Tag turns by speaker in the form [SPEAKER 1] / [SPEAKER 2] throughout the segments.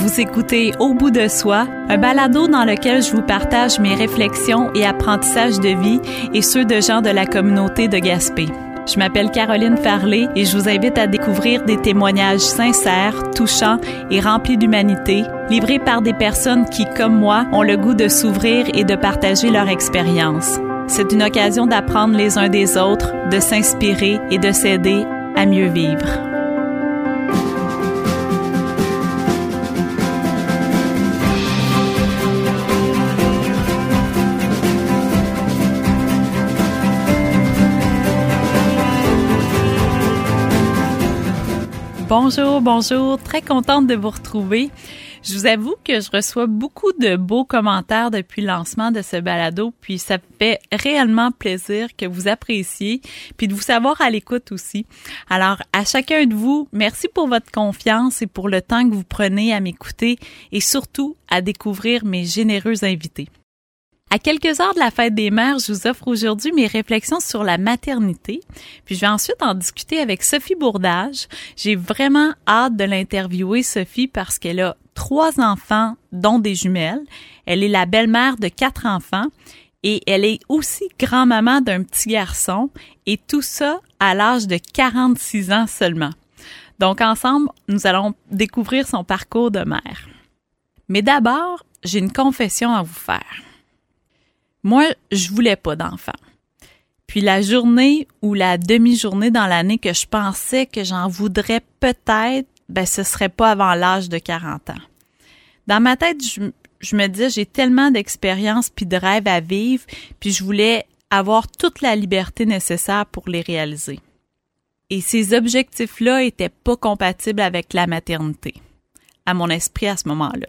[SPEAKER 1] Vous écoutez Au bout de soi, un balado dans lequel je vous partage mes réflexions et apprentissages de vie et ceux de gens de la communauté de Gaspé. Je m'appelle Caroline Farley et je vous invite à découvrir des témoignages sincères, touchants et remplis d'humanité, livrés par des personnes qui, comme moi, ont le goût de s'ouvrir et de partager leur expérience. C'est une occasion d'apprendre les uns des autres, de s'inspirer et de s'aider à mieux vivre. Bonjour, très contente de vous retrouver. Je vous avoue que je reçois beaucoup de beaux commentaires depuis le lancement de ce balado, puis ça fait réellement plaisir que vous appréciez, puis de vous savoir à l'écoute aussi. Alors, à chacun de vous, merci pour votre confiance et pour le temps que vous prenez à m'écouter et surtout à découvrir mes généreux invités. À quelques heures de la fête des mères, je vous offre aujourd'hui mes réflexions sur la maternité. Puis je vais ensuite en discuter avec Sophie Bourdage. J'ai vraiment hâte de l'interviewer, Sophie, parce qu'elle a 3 enfants, dont des jumelles. Elle est la belle-mère de 4 enfants et elle est aussi grand-maman d'un petit garçon et tout ça à l'âge de 46 ans seulement. Donc ensemble, nous allons découvrir son parcours de mère. Mais d'abord, j'ai une confession à vous faire. Moi, je voulais pas d'enfant. Puis la journée ou la demi-journée dans l'année que je pensais que j'en voudrais peut-être, ce serait pas avant l'âge de 40 ans. Dans ma tête, je me disais, j'ai tellement d'expériences puis de rêves à vivre, puis je voulais avoir toute la liberté nécessaire pour les réaliser. Et ces objectifs-là étaient pas compatibles avec la maternité, à mon esprit à ce moment-là.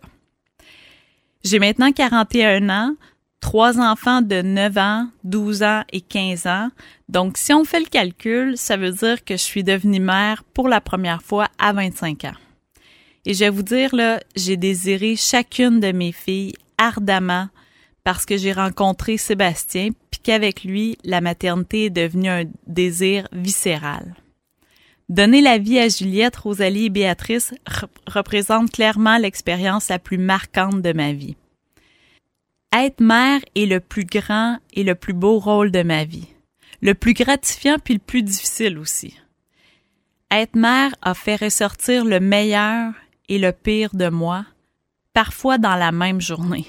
[SPEAKER 1] J'ai maintenant 41 ans, 3 enfants de 9 ans, 12 ans et 15 ans. Donc, si on fait le calcul, ça veut dire que je suis devenue mère pour la première fois à 25 ans. Et je vais vous dire, là, j'ai désiré chacune de mes filles ardemment parce que j'ai rencontré Sébastien, puis qu'avec lui, la maternité est devenue un désir viscéral. Donner la vie à Juliette, Rosalie et Béatrice représente clairement l'expérience la plus marquante de ma vie. Être mère est le plus grand et le plus beau rôle de ma vie. Le plus gratifiant puis le plus difficile aussi. Être mère a fait ressortir le meilleur et le pire de moi, parfois dans la même journée.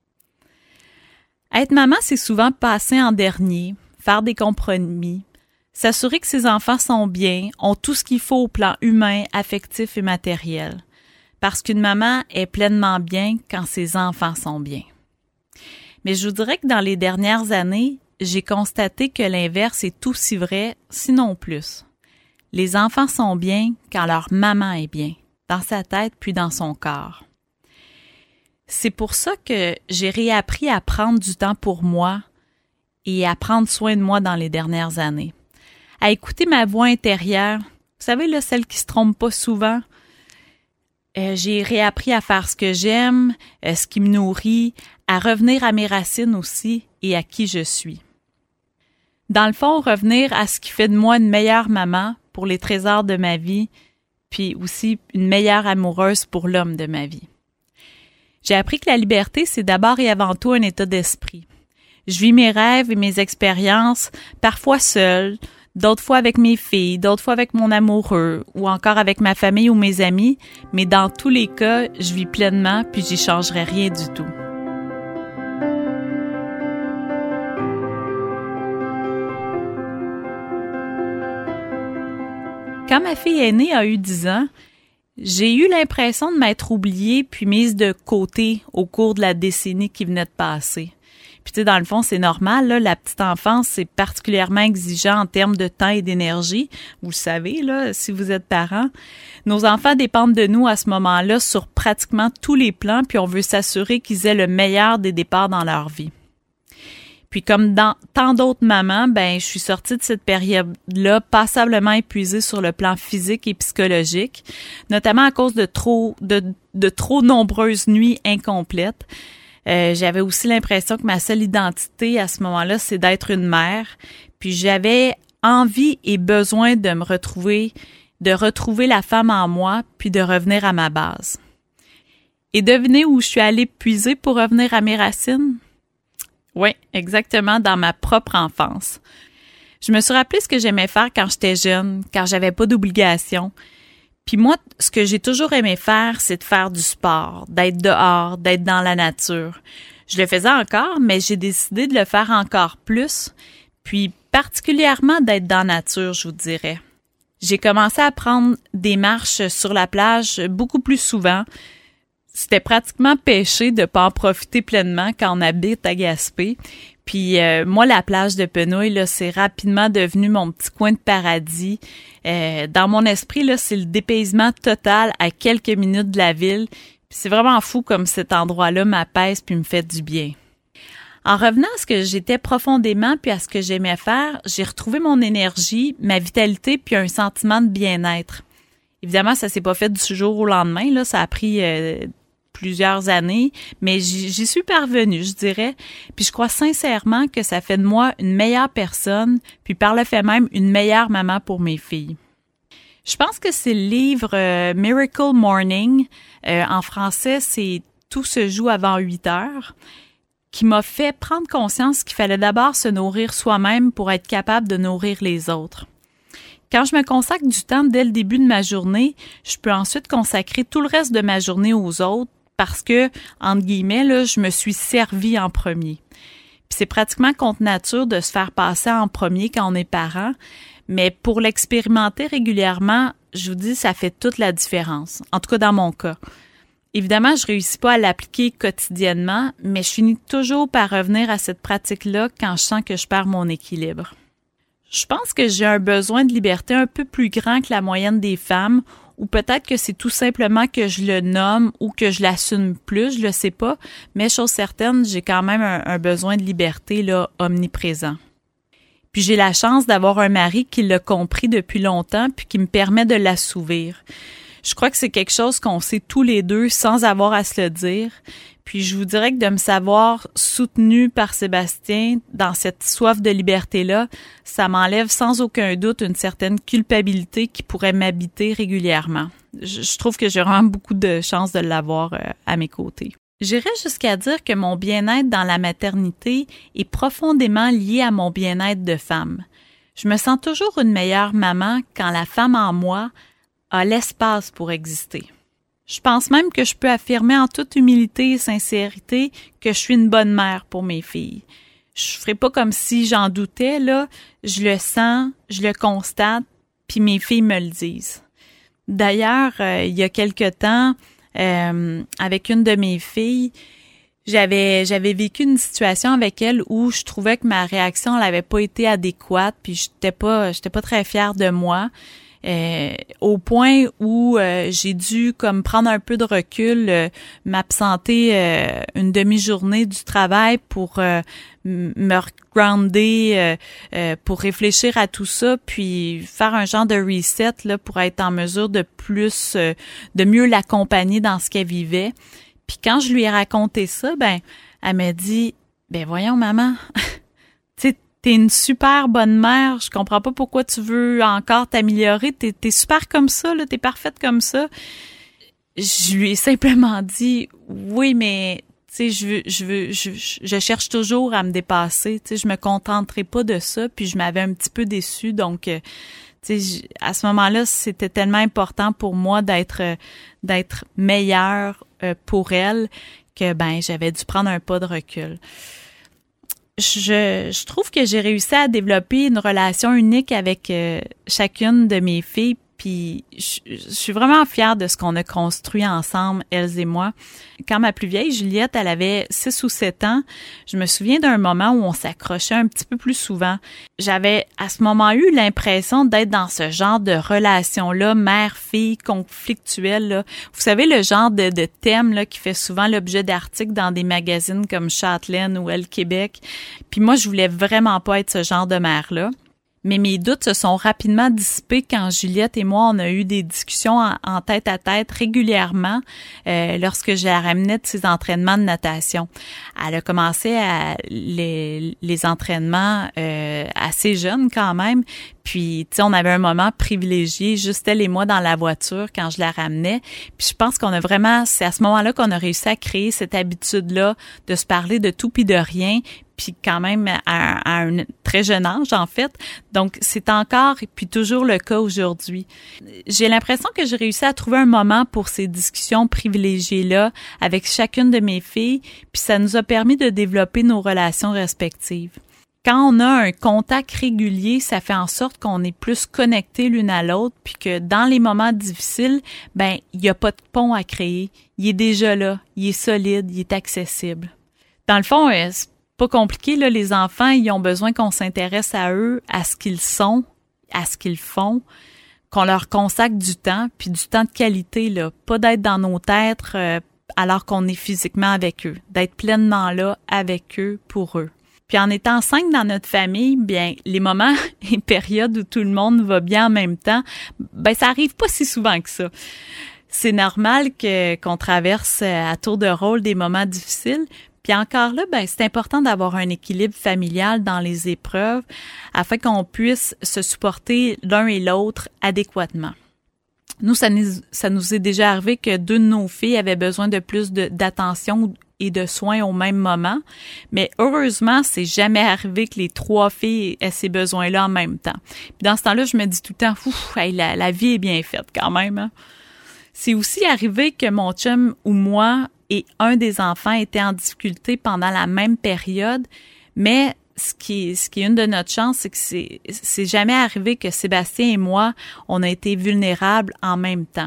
[SPEAKER 1] Être maman, c'est souvent passer en dernier, faire des compromis, s'assurer que ses enfants sont bien, ont tout ce qu'il faut au plan humain, affectif et matériel. Parce qu'une maman est pleinement bien quand ses enfants sont bien. Mais je vous dirais que dans les dernières années, j'ai constaté que l'inverse est aussi vrai, sinon plus. Les enfants sont bien quand leur maman est bien, dans sa tête puis dans son corps. C'est pour ça que j'ai réappris à prendre du temps pour moi et à prendre soin de moi dans les dernières années. À écouter ma voix intérieure, vous savez, là, celle qui se trompe pas souvent. J'ai réappris à faire ce que j'aime, ce qui me nourrit, à revenir à mes racines aussi et à qui je suis. Dans le fond, revenir à ce qui fait de moi une meilleure maman pour les trésors de ma vie, puis aussi une meilleure amoureuse pour l'homme de ma vie. J'ai appris que la liberté, c'est d'abord et avant tout un état d'esprit. Je vis mes rêves et mes expériences, parfois seule, d'autres fois avec mes filles, d'autres fois avec mon amoureux ou encore avec ma famille ou mes amis, mais dans tous les cas, je vis pleinement puis j'y changerai rien du tout. Quand ma fille aînée a eu 10 ans, j'ai eu l'impression de m'être oubliée puis mise de côté au cours de la décennie qui venait de passer. Puis tu sais, dans le fond, c'est normal, là, la petite enfance, c'est particulièrement exigeant en termes de temps et d'énergie. Vous le savez, là, si vous êtes parents. Nos enfants dépendent de nous à ce moment-là sur pratiquement tous les plans, puis on veut s'assurer qu'ils aient le meilleur des départs dans leur vie. Puis comme dans tant d'autres mamans, je suis sortie de cette période-là passablement épuisée sur le plan physique et psychologique, notamment à cause de trop nombreuses nuits incomplètes. J'avais aussi l'impression que ma seule identité à ce moment-là, c'est d'être une mère. Puis j'avais envie et besoin de retrouver la femme en moi, puis de revenir à ma base. Et devinez où je suis allée puiser pour revenir à mes racines? Oui, exactement, dans ma propre enfance. Je me suis rappelé ce que j'aimais faire quand j'étais jeune, quand j'avais pas d'obligation. Puis moi, ce que j'ai toujours aimé faire, c'est de faire du sport, d'être dehors, d'être dans la nature. Je le faisais encore, mais j'ai décidé de le faire encore plus, puis particulièrement d'être dans la nature, je vous dirais. J'ai commencé à prendre des marches sur la plage beaucoup plus souvent. C'était pratiquement péché de pas en profiter pleinement quand on habite à Gaspé. Puis moi, la plage de Penouille, là, c'est rapidement devenu mon petit coin de paradis. Dans mon esprit, là, c'est le dépaysement total à quelques minutes de la ville. Puis c'est vraiment fou comme cet endroit-là m'apaise puis me fait du bien. En revenant à ce que j'étais profondément puis à ce que j'aimais faire, j'ai retrouvé mon énergie, ma vitalité puis un sentiment de bien-être. Évidemment, ça s'est pas fait du jour au lendemain, là, ça a pris plusieurs années, mais j'y suis parvenue, je dirais. Puis je crois sincèrement que ça fait de moi une meilleure personne, puis par le fait même une meilleure maman pour mes filles. Je pense que c'est le livre Miracle Morning, en français, c'est Tout se joue avant 8 heures, qui m'a fait prendre conscience qu'il fallait d'abord se nourrir soi-même pour être capable de nourrir les autres. Quand je me consacre du temps dès le début de ma journée, je peux ensuite consacrer tout le reste de ma journée aux autres parce que, entre guillemets, là, je me suis servi en premier. Puis c'est pratiquement contre nature de se faire passer en premier quand on est parent, mais pour l'expérimenter régulièrement, je vous dis, ça fait toute la différence, en tout cas dans mon cas. Évidemment, je réussis pas à l'appliquer quotidiennement, mais je finis toujours par revenir à cette pratique-là quand je sens que je perds mon équilibre. Je pense que j'ai un besoin de liberté un peu plus grand que la moyenne des femmes, ou peut-être que c'est tout simplement que je le nomme ou que je l'assume plus, je le sais pas, mais chose certaine, j'ai quand même un besoin de liberté là omniprésent. Puis j'ai la chance d'avoir un mari qui l'a compris depuis longtemps puis qui me permet de l'assouvir. Je crois que c'est quelque chose qu'on sait tous les deux sans avoir à se le dire. Puis je vous dirais que de me savoir soutenue par Sébastien dans cette soif de liberté-là, ça m'enlève sans aucun doute une certaine culpabilité qui pourrait m'habiter régulièrement. Je trouve que j'ai vraiment beaucoup de chance de l'avoir à mes côtés. J'irais jusqu'à dire que mon bien-être dans la maternité est profondément lié à mon bien-être de femme. Je me sens toujours une meilleure maman quand la femme en moi a l'espace pour exister. Je pense même que je peux affirmer en toute humilité et sincérité que je suis une bonne mère pour mes filles. Je ferai pas comme si j'en doutais, là. Je le sens, je le constate, puis mes filles me le disent. D'ailleurs, il y a quelque temps, avec une de mes filles, j'avais vécu une situation avec elle où je trouvais que ma réaction n'avait pas été adéquate, puis j'étais pas très fière de moi. Au point où j'ai dû comme prendre un peu de recul, m'absenter une demi-journée du travail pour me grounder, pour réfléchir à tout ça, puis faire un genre de reset là pour être en mesure de mieux l'accompagner dans ce qu'elle vivait. Puis quand je lui ai raconté ça, elle m'a dit, voyons maman, tu sais, t'es une super bonne mère, je comprends pas pourquoi tu veux encore t'améliorer, t'es super comme ça, là, t'es parfaite comme ça. Je lui ai simplement dit, oui, mais tu sais, je cherche toujours à me dépasser, tu sais, je me contenterai pas de ça, puis je m'avais un petit peu déçue, donc tu sais, à ce moment-là, c'était tellement important pour moi d'être meilleure pour elle que j'avais dû prendre un pas de recul. Je trouve que j'ai réussi à développer une relation unique avec chacune de mes filles, puis je suis vraiment fière de ce qu'on a construit ensemble, elles et moi. Quand ma plus vieille, Juliette, elle avait 6 ou 7 ans, je me souviens d'un moment où on s'accrochait un petit peu plus souvent. J'avais à ce moment eu l'impression d'être dans ce genre de relation-là, mère-fille, conflictuelle, là. Vous savez, le genre de thème là qui fait souvent l'objet d'articles dans des magazines comme Châtelaine ou Elle Québec. Puis moi, je voulais vraiment pas être ce genre de mère-là. Mais mes doutes se sont rapidement dissipés quand Juliette et moi, on a eu des discussions en tête à tête régulièrement lorsque je la ramenais de ses entraînements de natation. Elle a commencé les entraînements assez jeune quand même. Puis, tu sais, on avait un moment privilégié, juste elle et moi dans la voiture quand je la ramenais. Puis je pense c'est à ce moment-là qu'on a réussi à créer cette habitude-là de se parler de tout puis de rien, puis quand même à un très jeune âge, en fait. Donc, c'est encore et puis toujours le cas aujourd'hui. J'ai l'impression que j'ai réussi à trouver un moment pour ces discussions privilégiées-là avec chacune de mes filles, puis ça nous a permis de développer nos relations respectives. Quand on a un contact régulier, ça fait en sorte qu'on est plus connectés l'une à l'autre, puis que dans les moments difficiles, il n'y a pas de pont à créer. Il est déjà là, il est solide, il est accessible. Dans le fond, c'est pas compliqué, là, les enfants, ils ont besoin qu'on s'intéresse à eux, à ce qu'ils sont, à ce qu'ils font, qu'on leur consacre du temps, puis du temps de qualité, là, pas d'être dans nos têtes alors qu'on est physiquement avec eux, d'être pleinement là avec eux, pour eux. Puis en étant 5 dans notre famille, bien, les moments et périodes où tout le monde va bien en même temps, ça arrive pas si souvent que ça. C'est normal qu'on traverse à tour de rôle des moments difficiles. Puis encore là, c'est important d'avoir un équilibre familial dans les épreuves afin qu'on puisse se supporter l'un et l'autre adéquatement. Nous, ça nous est déjà arrivé que 2 de nos filles avaient besoin de plus d'attention et de soins au même moment. Mais heureusement, c'est jamais arrivé que les 3 filles aient ces besoins-là en même temps. Puis dans ce temps-là, je me dis tout le temps, la vie est bien faite quand même. Hein? C'est aussi arrivé que mon chum ou moi et un des enfants étaient en difficulté pendant la même période, mais ce qui est une de notre chance, c'est que c'est jamais arrivé que Sébastien et moi, on a été vulnérables en même temps.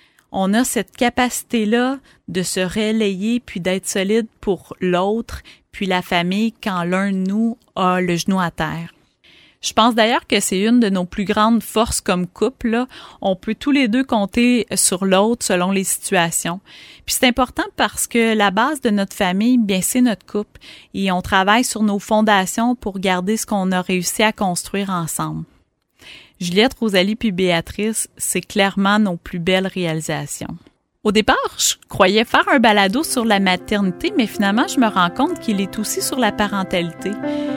[SPEAKER 1] On a cette capacité-là de se relayer puis d'être solide pour l'autre, puis la famille quand l'un de nous a le genou à terre. Je pense d'ailleurs que c'est une de nos plus grandes forces comme couple, là. On peut tous les deux compter sur l'autre selon les situations. Puis c'est important parce que la base de notre famille, bien, c'est notre couple. Et on travaille sur nos fondations pour garder ce qu'on a réussi à construire ensemble. Juliette, Rosalie puis Béatrice, c'est clairement nos plus belles réalisations. Au départ, je croyais faire un balado sur la maternité, mais finalement, je me rends compte qu'il est aussi sur la parentalité.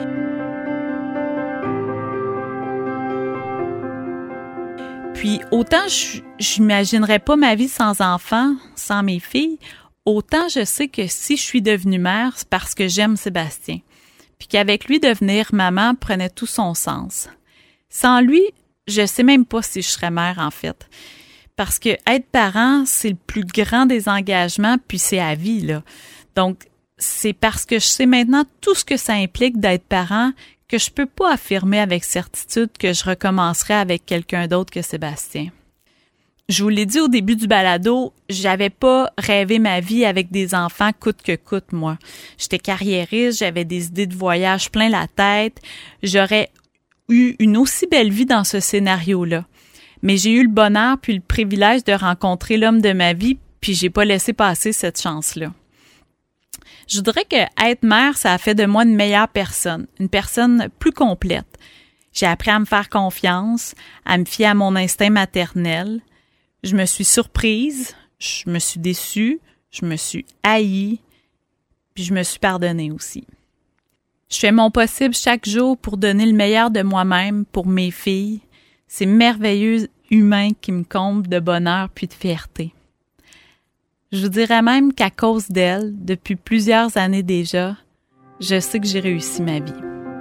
[SPEAKER 1] Puis autant j'imaginerais pas ma vie sans enfants, sans mes filles, autant je sais que si je suis devenue mère, c'est parce que j'aime Sébastien. Puis qu'avec lui, devenir maman prenait tout son sens. Sans lui, je sais même pas si je serais mère, en fait. Parce que être parent, c'est le plus grand des engagements, puis c'est à vie, là. Donc, c'est parce que je sais maintenant tout ce que ça implique d'être parent que je peux pas affirmer avec certitude que je recommencerai avec quelqu'un d'autre que Sébastien. Je vous l'ai dit au début du balado, j'avais pas rêvé ma vie avec des enfants coûte que coûte, moi. J'étais carriériste, j'avais des idées de voyage plein la tête. J'aurais eu une aussi belle vie dans ce scénario-là. Mais j'ai eu le bonheur puis le privilège de rencontrer l'homme de ma vie, puis j'ai pas laissé passer cette chance-là. Je dirais que être mère, ça a fait de moi une meilleure personne, une personne plus complète. J'ai appris à me faire confiance, à me fier à mon instinct maternel. Je me suis surprise, je me suis déçue, je me suis haïe, puis je me suis pardonnée aussi. Je fais mon possible chaque jour pour donner le meilleur de moi-même pour mes filles. C'est merveilleux humain qui me comble de bonheur puis de fierté. Je vous dirais même qu'à cause d'elle, depuis plusieurs années déjà, je sais que j'ai réussi ma vie.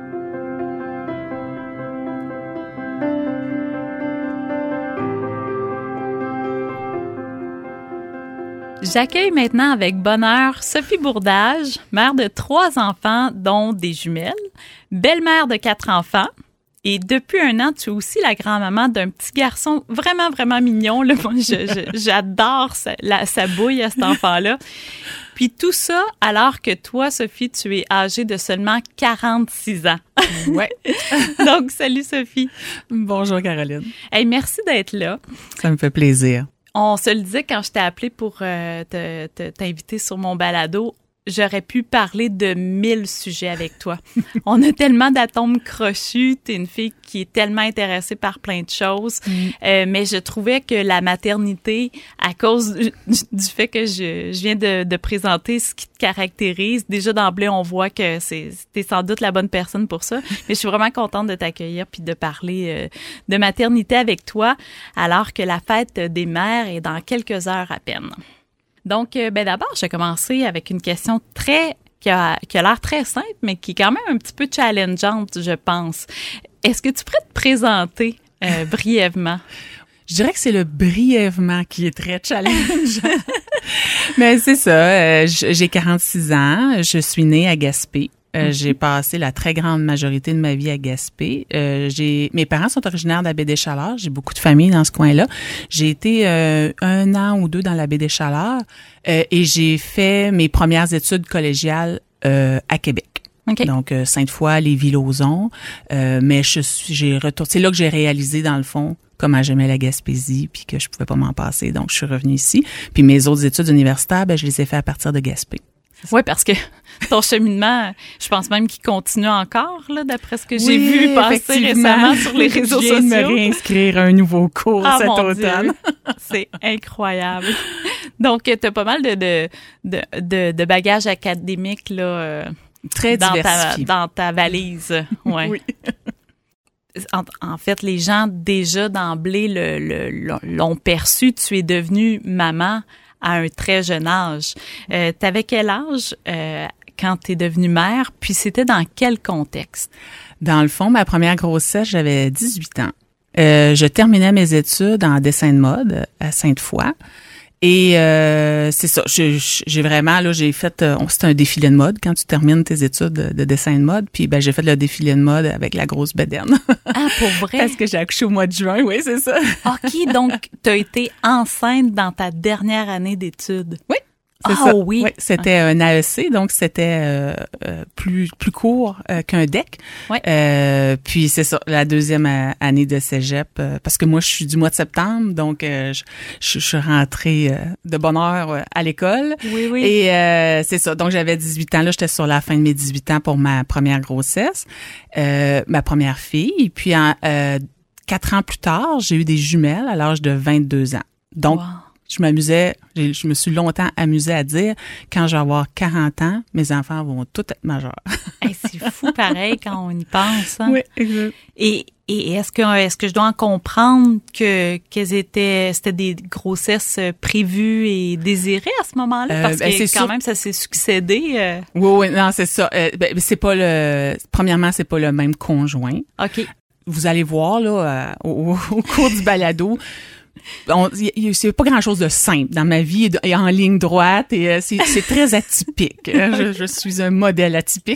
[SPEAKER 1] J'accueille maintenant avec bonheur Sophie Bourdage, mère de 3 enfants, dont des jumelles, belle-mère de 4 enfants. Et depuis 1 an, tu es aussi la grand-maman d'un petit garçon vraiment, vraiment mignon. Là. Moi, j'adore sa bouille à cet enfant-là. Puis tout ça alors que toi, Sophie, tu es âgée de seulement 46 ans.
[SPEAKER 2] Ouais.
[SPEAKER 1] Donc, salut Sophie.
[SPEAKER 2] Bonjour Caroline.
[SPEAKER 1] Hey, merci d'être là.
[SPEAKER 2] Ça me fait plaisir.
[SPEAKER 1] On se le disait quand je t'ai appelé pour t'inviter sur mon balado. j'aurais pu parler de 1000 sujets avec toi. On a tellement d'atomes crochus. T'es une fille qui est tellement intéressée par plein de choses. Mais je trouvais que la maternité, à cause du fait que je viens de présenter ce qui te caractérise, déjà d'emblée, on voit que t'es sans doute la bonne personne pour ça. Mais je suis vraiment contente de t'accueillir puis de parler de maternité avec toi, alors que la fête des mères est dans quelques heures à peine. Donc, d'abord, je vais commencer avec une question qui a l'air très simple, mais qui est quand même un petit peu challengeante, je pense. Est-ce que tu pourrais te présenter brièvement?
[SPEAKER 2] Je dirais que c'est le brièvement qui est très challengeant. Mais c'est ça, j'ai 46 ans, je suis née à Gaspé. J'ai passé la très grande majorité de ma vie à Gaspé. Mes parents sont originaires de la Baie-des-Chaleurs. J'ai beaucoup de famille dans ce coin-là. J'ai été 1 an ou 2 dans la Baie-des-Chaleurs et j'ai fait mes premières études collégiales à Québec.
[SPEAKER 1] Okay.
[SPEAKER 2] Donc Sainte-Foy, Lévis-Lauzon. Mais j'ai retourné. C'est là que j'ai réalisé dans le fond comment j'aimais la Gaspésie puis que je pouvais pas m'en passer. Donc je suis revenue ici. Puis mes autres études universitaires, je les ai fait à partir de Gaspé.
[SPEAKER 1] Oui, parce que ton cheminement, je pense même qu'il continue encore, là, d'après ce que j'ai vu passer récemment sur les réseaux sociaux.
[SPEAKER 2] Je viens de me réinscrire à un nouveau cours cet automne.
[SPEAKER 1] C'est incroyable. Donc, tu as pas mal de bagages académiques là,
[SPEAKER 2] très diversifiés
[SPEAKER 1] dans ta valise. Ouais. Oui. En fait, les gens déjà d'emblée l'ont perçu. Tu es devenue maman à un très jeune âge. T'avais quel âge quand t'es devenue mère? Puis c'était dans quel contexte?
[SPEAKER 2] Dans le fond, ma première grossesse, j'avais 18 ans. Je terminais mes études en dessin de mode à Sainte-Foy. Et c'est ça, j'ai vraiment, là, j'ai fait, c'est un défilé de mode quand tu termines tes études de dessin de mode. Puis j'ai fait le défilé de mode avec la grosse bedaine.
[SPEAKER 1] Ah, pour vrai?
[SPEAKER 2] Parce que j'ai accouché au mois de juin, oui, c'est ça.
[SPEAKER 1] OK, donc t'as été enceinte dans ta dernière année d'études.
[SPEAKER 2] Oui. C'est ça.
[SPEAKER 1] Oui.
[SPEAKER 2] Oui, c'était un AEC, donc c'était plus court qu'un DEC.
[SPEAKER 1] Oui.
[SPEAKER 2] Puis c'est ça, la deuxième année de cégep, parce que moi je suis du mois de septembre, donc je suis rentrée de bonne heure à l'école.
[SPEAKER 1] Oui, oui.
[SPEAKER 2] Et c'est ça, donc j'avais 18 ans, là j'étais sur la fin de mes 18 ans pour ma première grossesse, ma première fille. Et puis 4 ans plus tard, j'ai eu des jumelles à l'âge de 22 ans. Donc
[SPEAKER 1] wow.
[SPEAKER 2] Je me suis longtemps amusée à dire, quand je vais avoir 40 ans, mes enfants vont tous être majeurs.
[SPEAKER 1] Hey, c'est fou pareil quand on y pense. Hein?
[SPEAKER 2] Oui, exact.
[SPEAKER 1] Et est-ce que je dois en comprendre c'était des grossesses prévues et désirées à ce moment-là? Parce que quand même, ça s'est succédé.
[SPEAKER 2] Oui, non, c'est ça. C'est pas premièrement, c'est pas le même conjoint.
[SPEAKER 1] OK.
[SPEAKER 2] Vous allez voir, là, au cours du balado, c'est pas grand-chose de simple dans ma vie et en ligne droite et c'est très atypique. Je suis un modèle atypique.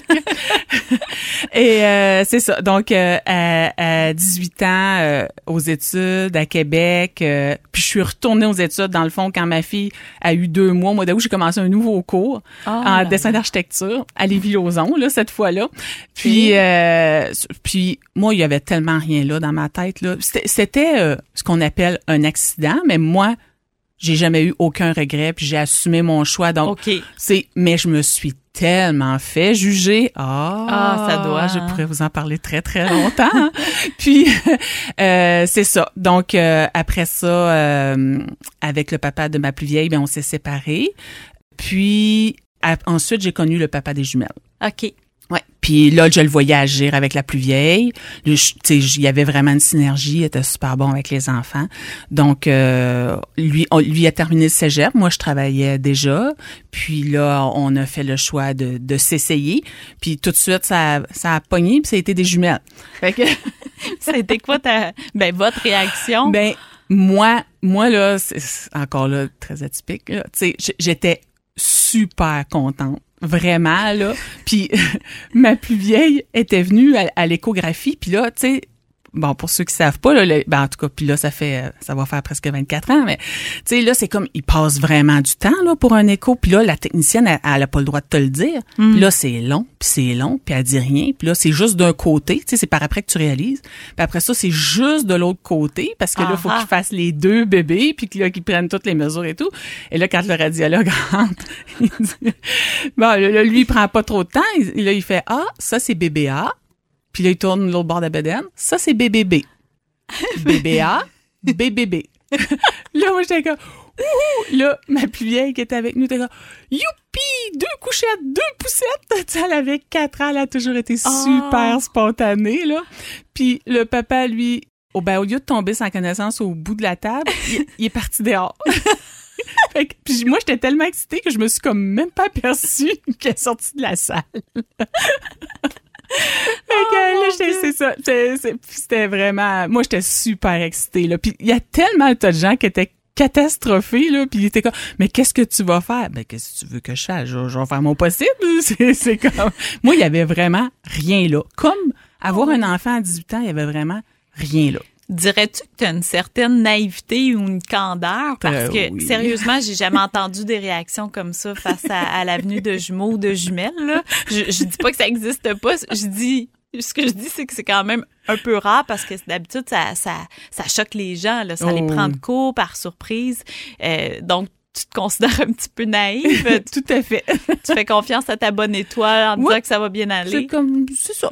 [SPEAKER 2] Et c'est ça. Donc à 18 ans aux études à Québec, puis je suis retournée aux études dans le fond quand ma fille a eu 2 mois. Au mois d'août, j'ai commencé un nouveau cours en dessin d'architecture à Lévis-Lauzon là cette fois-là. Puis puis moi il y avait tellement rien là dans ma tête là. C'était ce qu'on appelle un accident, mais moi, j'ai jamais eu aucun regret, puis j'ai assumé mon choix. Donc,
[SPEAKER 1] okay.
[SPEAKER 2] Mais je me suis tellement fait juger.
[SPEAKER 1] Ça doit.
[SPEAKER 2] Je pourrais vous en parler très, très longtemps. Puis, c'est ça. Donc, après ça, avec le papa de ma plus vieille, on s'est séparés. Puis, ensuite, j'ai connu le papa des jumelles.
[SPEAKER 1] OK.
[SPEAKER 2] Ouais. Puis là, je le voyais agir avec la plus vieille. Tu sais, il y avait vraiment une synergie. Il était super bon avec les enfants. Donc, lui a terminé le cégep. Moi, je travaillais déjà. Puis là, on a fait le choix de s'essayer. Puis tout de suite, ça a pogné. Puis ça a été des jumelles. Fait que
[SPEAKER 1] ça a été quoi votre réaction?
[SPEAKER 2] Moi là, c'est encore là très atypique. Tu sais, j'étais super contente. Vraiment, là. Puis ma plus vieille était venue à l'échographie. Puis là, tu sais, bon, pour ceux qui savent pas, là, en tout cas, puis là, ça va faire presque 24 ans, mais, tu sais, là, c'est comme, il passe vraiment du temps, là, pour un écho, puis là, la technicienne, elle a pas le droit de te le dire. Puis là, c'est long, puis elle dit rien, puis là, c'est juste d'un côté, tu sais, c'est par après que tu réalises. Puis après ça, c'est juste de l'autre côté, parce que là, il faut qu'ils fassent les deux bébés, puis là, qu'ils prennent toutes les mesures et tout. Et là, quand le radiologue rentre, il dit, bon, là, lui, il prend pas trop de temps, là, il fait, ça, c'est bébé A. Puis là, il tourne l'autre bord de la bedaine. Ça, c'est BBB. BBA, BBB. Là, moi, j'étais comme, ouh! Là, ma plus vieille qui était avec nous, était comme, youpi! 2 couchettes, 2 poussettes! T'sais, elle avait 4 ans, elle a toujours été super spontanée, là. Puis le papa, lui, au lieu de tomber sans connaissance au bout de la table, il est parti dehors. Puis moi, j'étais tellement excitée que je me suis comme même pas aperçue qu'elle est sortie de la salle. C'est ça. C'était vraiment... Moi, j'étais super excitée, là. Puis il y a tellement de gens qui étaient catastrophés, là. Puis ils étaient comme, mais qu'est-ce que tu vas faire? Ben, qu'est-ce que tu veux que je fasse? Je vais faire mon possible. C'est comme... Moi, il y avait vraiment rien là. Comme avoir un enfant à 18 ans, il y avait vraiment rien là.
[SPEAKER 1] Dirais-tu que tu as une certaine naïveté ou une candeur? Parce que,
[SPEAKER 2] oui.
[SPEAKER 1] Sérieusement, j'ai jamais entendu des réactions comme ça face à la venue de jumeaux ou de jumelles, là. Je dis pas que ça existe pas. Ce que je dis, c'est que c'est quand même un peu rare parce que d'habitude, ça choque les gens, là. Ça les prend de court, par surprise. Donc, tu te considères un petit peu naïve.
[SPEAKER 2] Tout à fait.
[SPEAKER 1] Tu fais confiance à ta bonne étoile en disant que ça va bien aller.
[SPEAKER 2] C'est ça.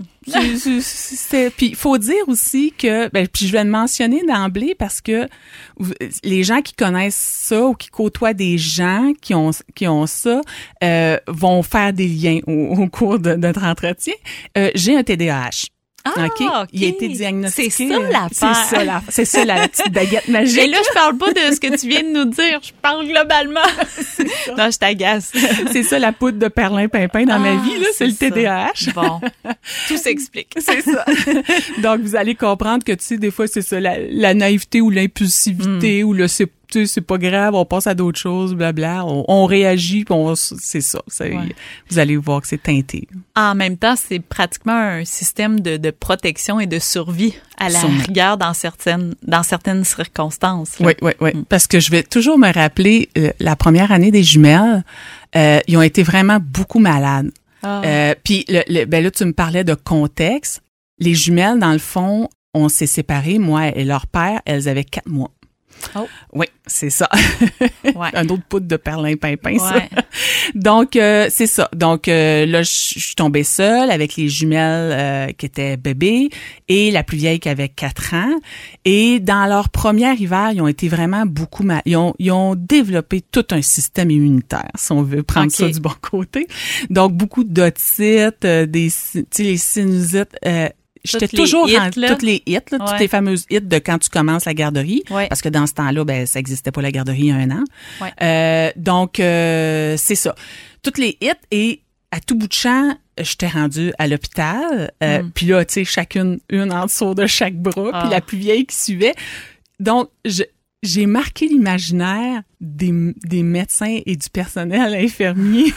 [SPEAKER 2] Puis il faut dire aussi que, puis je vais le mentionner d'emblée parce que les gens qui connaissent ça ou qui côtoient des gens qui ont ça vont faire des liens au cours de notre entretien. J'ai un TDAH. OK. Il a été diagnostiqué. C'est ça la petite baguette magique.
[SPEAKER 1] Et là, je parle pas de ce que tu viens de nous dire. Je parle globalement. Non, je t'agace.
[SPEAKER 2] C'est ça la poudre de perlimpinpin dans ma vie, là. C'est le TDAH.
[SPEAKER 1] Bon. Tout s'explique.
[SPEAKER 2] C'est ça. Donc, vous allez comprendre que, tu sais, des fois, c'est ça, la naïveté ou l'impulsivité ou le c'est pas grave, on passe à d'autres choses, blabla, on réagit, puis c'est ça. Vous allez voir que c'est teinté.
[SPEAKER 1] En même temps, c'est pratiquement un système de protection et de survie à la rigueur dans certaines circonstances. Là.
[SPEAKER 2] Oui. Parce que je vais toujours me rappeler la première année des jumelles, ils ont été vraiment beaucoup malades. Puis là, tu me parlais de contexte. Les jumelles, dans le fond, on s'est séparés, moi et leur père, elles avaient 4 mois.
[SPEAKER 1] Oh.
[SPEAKER 2] Oui, c'est ça.
[SPEAKER 1] Ouais.
[SPEAKER 2] Un autre poudre de perlimpinpin, ça.
[SPEAKER 1] Ouais.
[SPEAKER 2] Donc, c'est ça. Donc, là, je suis tombée seule avec les jumelles qui étaient bébés et la plus vieille qui avait 4 ans. Et dans leur premier hiver, ils ont été vraiment beaucoup mal. Ils ont développé tout un système immunitaire, si on veut prendre ça du bon côté. Donc, beaucoup d'otites, les sinusites... J'étais toujours toutes les hits, toutes les fameuses hits de quand tu commences la garderie, parce que dans ce temps-là, ça existait pas la garderie il y a 1 an.
[SPEAKER 1] Ouais.
[SPEAKER 2] Donc c'est ça. Toutes les hits et à tout bout de champ, j'étais rendue à l'hôpital. Puis là, tu sais, chacune une en dessous de chaque bras, puis la plus vieille qui suivait. Donc j'ai marqué l'imaginaire des médecins et du personnel infirmier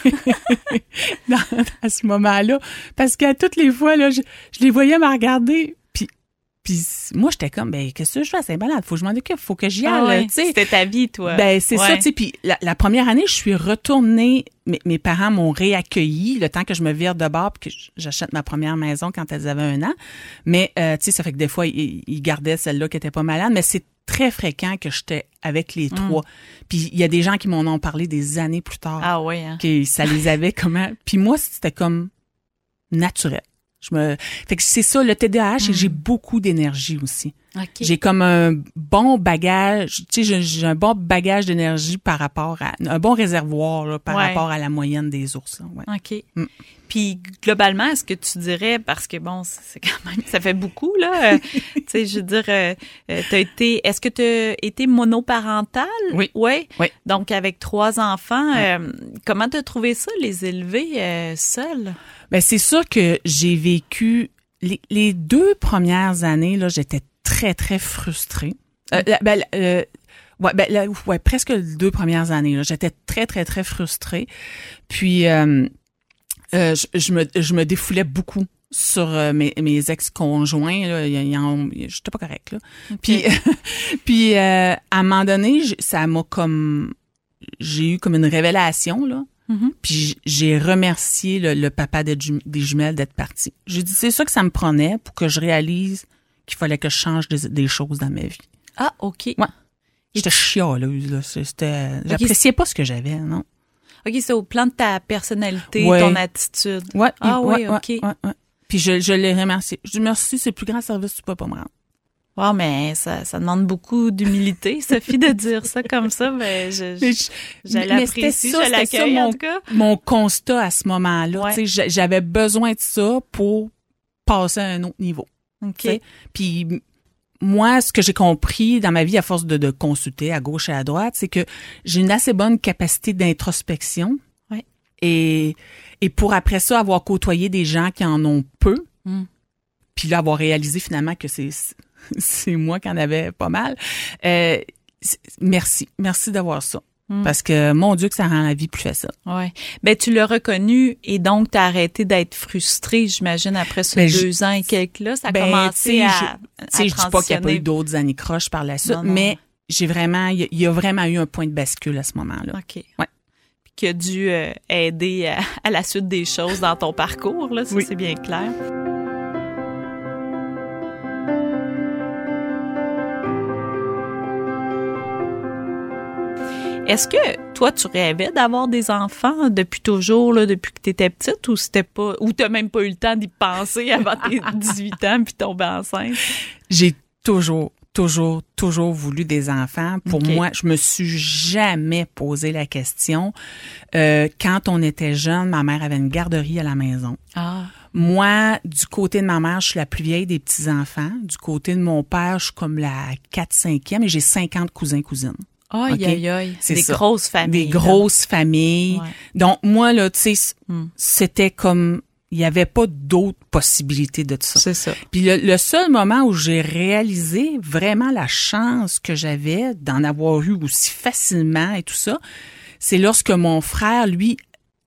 [SPEAKER 2] à ce moment-là. Parce qu'à toutes les fois, là, je les voyais me regarder. Puis moi, j'étais comme, qu'est-ce que je fais? C'est malade. Faut que je m'en occupe. Faut que j'y aille.
[SPEAKER 1] C'était ta vie, toi.
[SPEAKER 2] C'est ça, tu sais. Puis la première année, je suis retournée. Mes parents m'ont réaccueilli le temps que je me vire de bord puis que j'achète ma première maison quand elles avaient 1 an. Mais, tu sais, ça fait que des fois, ils gardaient celle-là qui était pas malade. Mais c'est très fréquent que j'étais avec les 3. Puis il y a des gens qui m'en ont parlé des années plus tard.
[SPEAKER 1] Ah oui, hein.
[SPEAKER 2] Que ça les avait comment. Puis moi, c'était comme naturel. Fait que c'est ça, le TDAH, et j'ai beaucoup d'énergie aussi.
[SPEAKER 1] Okay.
[SPEAKER 2] J'ai comme un bon bagage, tu sais, j'ai un bon bagage d'énergie par rapport à, un bon réservoir, là, par rapport à la moyenne des ours, là. Ouais.
[SPEAKER 1] OK. Puis, globalement, est-ce que tu dirais, parce que bon, c'est quand même, ça fait beaucoup, là, tu sais, je veux dire, est-ce que tu as été monoparentale?
[SPEAKER 2] Oui.
[SPEAKER 1] Oui.
[SPEAKER 2] Oui.
[SPEAKER 1] Donc, avec 3 enfants, comment tu as trouvé ça, les élever seule?
[SPEAKER 2] Ben, c'est sûr que j'ai vécu, les 2 premières années, là, j'étais très, très frustrée. Presque les 2 premières années, là, j'étais très, très, très frustrée. Puis, je me défoulais beaucoup sur mes ex-conjoints, là, j'étais pas correcte, là. Okay. Puis à un moment donné, j'ai eu comme une révélation, là. Mm-hmm. Puis j'ai remercié le papa des jumelles d'être parti. J'ai dit, c'est ça que ça me prenait pour que je réalise qu'il fallait que je change des choses dans ma vie.
[SPEAKER 1] Ah, OK.
[SPEAKER 2] Ouais. J'étais chialeuse, là. J'appréciais pas ce que j'avais, non.
[SPEAKER 1] OK, c'est au plan de ta personnalité, ton attitude.
[SPEAKER 2] Ouais.
[SPEAKER 1] Ah oui, OK.
[SPEAKER 2] Ouais. Puis je l'ai remercié. Je dis merci, c'est le plus grand service que tu peux pas me rendre.
[SPEAKER 1] Wow, mais ça demande beaucoup d'humilité, Sophie, de dire ça comme ça. Ben, je l'apprécie, je l'accueille en tout cas.
[SPEAKER 2] Mon constat à ce moment-là, ouais. Tu sais, j'avais besoin de ça pour passer à un autre niveau.
[SPEAKER 1] OK.
[SPEAKER 2] Puis moi, ce que j'ai compris dans ma vie à force de consulter à gauche et à droite, c'est que j'ai une assez bonne capacité d'introspection.
[SPEAKER 1] Ouais.
[SPEAKER 2] Et pour après ça, avoir côtoyé des gens qui en ont peu, puis là, avoir réalisé finalement que c'est moi qui en avais pas mal. Merci d'avoir ça. Parce que, mon Dieu, que ça rend la vie plus facile.
[SPEAKER 1] Ouais. Ben, tu l'as reconnu et donc t'as arrêté d'être frustrée, j'imagine, après ces 2 ans et quelques là. Ça a commencé à
[SPEAKER 2] je dis pas qu'il n'y a pas eu d'autres années croches par la suite, non. Mais il y a vraiment eu un point de bascule à ce moment-là.
[SPEAKER 1] OK.
[SPEAKER 2] Ouais.
[SPEAKER 1] Puis qui a dû aider à la suite des choses dans ton parcours, là. Ça, c'est bien clair. Est-ce que toi, tu rêvais d'avoir des enfants depuis toujours, là, depuis que tu étais petite, ou c'était pas, ou t'as même pas eu le temps d'y penser avant tes 18 ans puis tomber enceinte?
[SPEAKER 2] J'ai toujours voulu des enfants. Pour moi, je me suis jamais posé la question. Quand on était jeune, ma mère avait une garderie à la maison.
[SPEAKER 1] Ah.
[SPEAKER 2] Moi, du côté de ma mère, je suis la plus vieille des petits-enfants. Du côté de mon père, je suis comme la 4-5e et j'ai 50 cousins-cousines.
[SPEAKER 1] Aïe.
[SPEAKER 2] C'est
[SPEAKER 1] des
[SPEAKER 2] ça.
[SPEAKER 1] Grosses familles.
[SPEAKER 2] Des grosses familles.
[SPEAKER 1] Ouais.
[SPEAKER 2] Donc, moi, là, tu sais, c'était comme, il n'y avait pas d'autres possibilités de ça.
[SPEAKER 1] C'est ça.
[SPEAKER 2] Puis le seul moment où j'ai réalisé vraiment la chance que j'avais d'en avoir eu aussi facilement et tout ça, c'est lorsque mon frère, lui,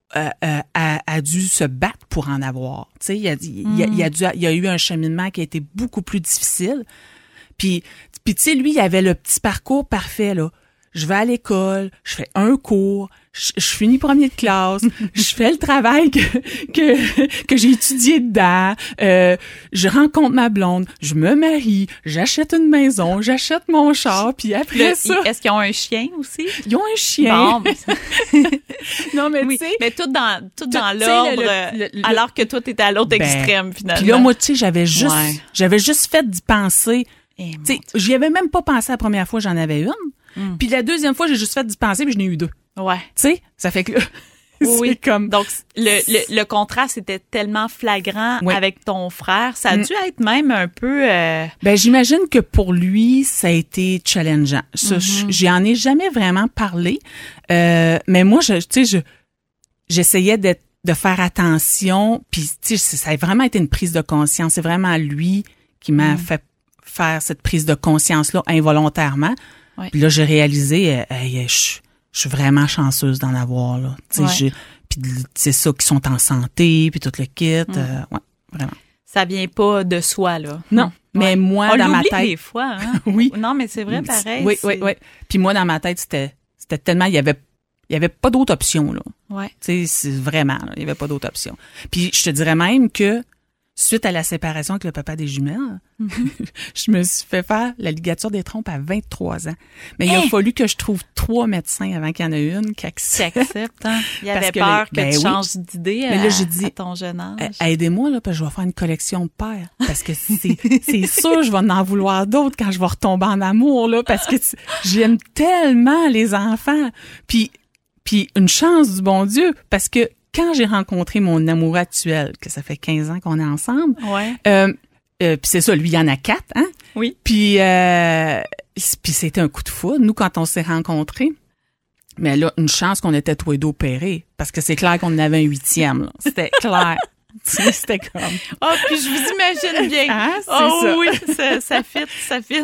[SPEAKER 2] a dû se battre pour en avoir. Tu sais, il y a eu un cheminement qui a été beaucoup plus difficile. Puis tu sais, lui, il avait le petit parcours parfait, là. Je vais à l'école, je fais un cours, je finis premier de classe, je fais le travail que j'ai étudié dedans, je rencontre ma blonde, je me marie, j'achète une maison, j'achète mon char, puis après ça...
[SPEAKER 1] Est-ce qu'ils ont un chien aussi?
[SPEAKER 2] Ils ont un chien.
[SPEAKER 1] Bon, non, mais tu sais... Mais tout dans l'ordre, alors que toi, t'étais à l'autre extrême, finalement.
[SPEAKER 2] Puis là, moi, tu sais, j'avais juste fait d'y penser. Tu sais, j'y avais même pas pensé la première fois, j'en avais une. Puis la deuxième fois, j'ai juste fait d'y penser, puis je n'ai eu 2.
[SPEAKER 1] Ouais.
[SPEAKER 2] Tu sais, ça fait que là,
[SPEAKER 1] oui.
[SPEAKER 2] C'est comme...
[SPEAKER 1] Donc, le contraste était tellement flagrant avec ton frère. Ça a dû être même un peu...
[SPEAKER 2] Ben, j'imagine que pour lui, ça a été challengeant. Ça, j'en ai jamais vraiment parlé. Mais moi, j'essayais de faire attention, puis tu sais, ça a vraiment été une prise de conscience. C'est vraiment lui qui m'a fait faire cette prise de conscience-là involontairement. Ouais. Puis là, j'ai réalisé, je suis vraiment chanceuse d'en avoir, là. Tu sais, puis c'est ça, qui sont en santé, puis tout le kit. Ouais, vraiment.
[SPEAKER 1] Ça vient pas de soi, là.
[SPEAKER 2] Non. Mais moi, dans ma tête.
[SPEAKER 1] Des fois, hein.
[SPEAKER 2] Oui.
[SPEAKER 1] Non, mais c'est vrai, pareil.
[SPEAKER 2] Oui. Puis moi, dans ma tête, c'était tellement, il y avait pas d'autre option, là.
[SPEAKER 1] Ouais.
[SPEAKER 2] Tu sais, c'est vraiment, là, il y avait pas d'autre option. Puis je te dirais même que, suite à la séparation avec le papa des jumelles, je me suis fait faire la ligature des trompes à 23 ans. Mais il a fallu que je trouve 3 médecins avant qu'il y en ait une qui accepte.
[SPEAKER 1] Hein? Il avait peur que tu changes d'idée à ton jeune âge.
[SPEAKER 2] Aidez-moi, là, parce que je vais faire une collection de pères. Parce que c'est sûr, je vais en vouloir d'autres quand je vais retomber en amour, là, parce que j'aime tellement les enfants. Puis une chance du bon Dieu, parce que quand j'ai rencontré mon amour actuel, que ça fait 15 ans qu'on est ensemble, puis c'est ça, lui, il y en a 4, hein?
[SPEAKER 1] Oui.
[SPEAKER 2] Puis c'était un coup de foudre, nous, quand on s'est rencontrés. Mais là, une chance qu'on était tous les deux opérés, parce que c'est clair qu'on en avait un 8e, là. C'était clair. C'était comme...
[SPEAKER 1] Oh, puis je vous imagine bien.
[SPEAKER 2] Ah, c'est ça.
[SPEAKER 1] Oui, ça fit.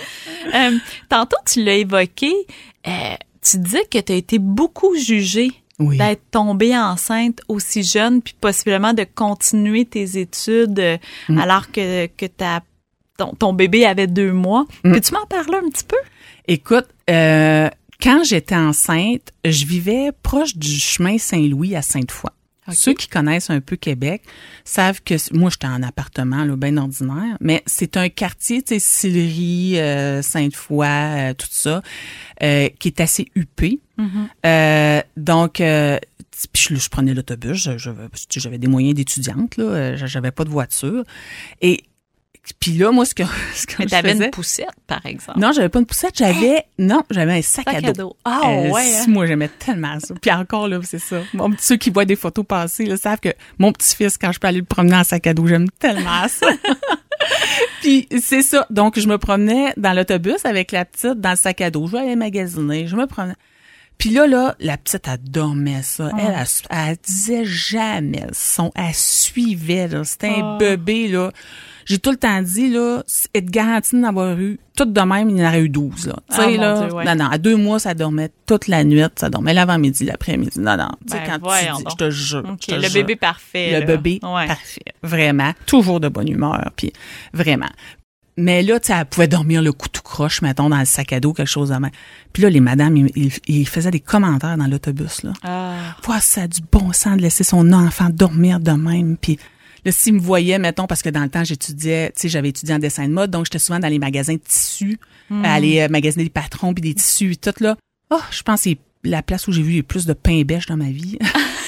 [SPEAKER 1] Oui. Tantôt, tu l'as évoqué, tu disais que tu as été beaucoup jugée
[SPEAKER 2] Oui.
[SPEAKER 1] d'être tombée enceinte aussi jeune, puis possiblement de continuer tes études alors que ton bébé avait 2 mois. Peux-tu m'en parler un petit peu?
[SPEAKER 2] Écoute, quand j'étais enceinte, je vivais proche du chemin Saint-Louis à Sainte-Foy. Okay. Ceux qui connaissent un peu Québec savent que moi j'étais en appartement là, bien ordinaire, mais c'est un quartier, tu sais, Sillery, Sainte-Foy, tout ça, qui est assez huppé. Donc puis je prenais l'autobus, j'avais des moyens d'étudiante là, j'avais pas de voiture et puis là, moi, ce que
[SPEAKER 1] mais t'avais une poussette, par exemple.
[SPEAKER 2] Non, j'avais pas une poussette, j'avais un sac à dos.
[SPEAKER 1] Ah, ouais.
[SPEAKER 2] Moi, j'aimais tellement ça. Puis encore, là, c'est ça. Ceux qui voient des photos passer, là, savent que mon petit-fils, quand je peux aller le promener en sac à dos, j'aime tellement ça. Puis c'est ça. Donc, je me promenais dans l'autobus avec la petite dans le sac à dos. Je vais aller magasiner, je me promenais. Puis là, la petite, elle dormait ça. Elle disait jamais le son. Elle suivait, là. C'était un bébé, là. J'ai tout le temps dit, là, être garantie d'en avoir eu, tout de même, il y en aurait eu 12, là. Tu sais, là. Dieu, ouais. Non, à 2 mois, ça dormait toute la nuit, ça dormait l'avant-midi, l'après-midi. Non, tu sais, quand tu dis, je te jure.
[SPEAKER 1] Okay, le bébé parfait.
[SPEAKER 2] Le bébé parfait. Vraiment. Toujours de bonne humeur, puis vraiment. Mais là, tu sais, elle pouvait dormir le cou tout croche, mettons, dans le sac à dos, quelque chose de même. Puis là, les madames, ils faisaient des commentaires dans l'autobus, là. Voir ça a du bon sens de laisser son enfant dormir de même, puis là, s'ils me voyaient, mettons, parce que dans le temps, j'étudiais, tu sais, j'avais étudié en dessin de mode, donc j'étais souvent dans les magasins de tissus, aller magasiner des patrons puis des tissus et tout, là. Je pense que c'est la place où j'ai vu le plus de pain bêche dans ma vie.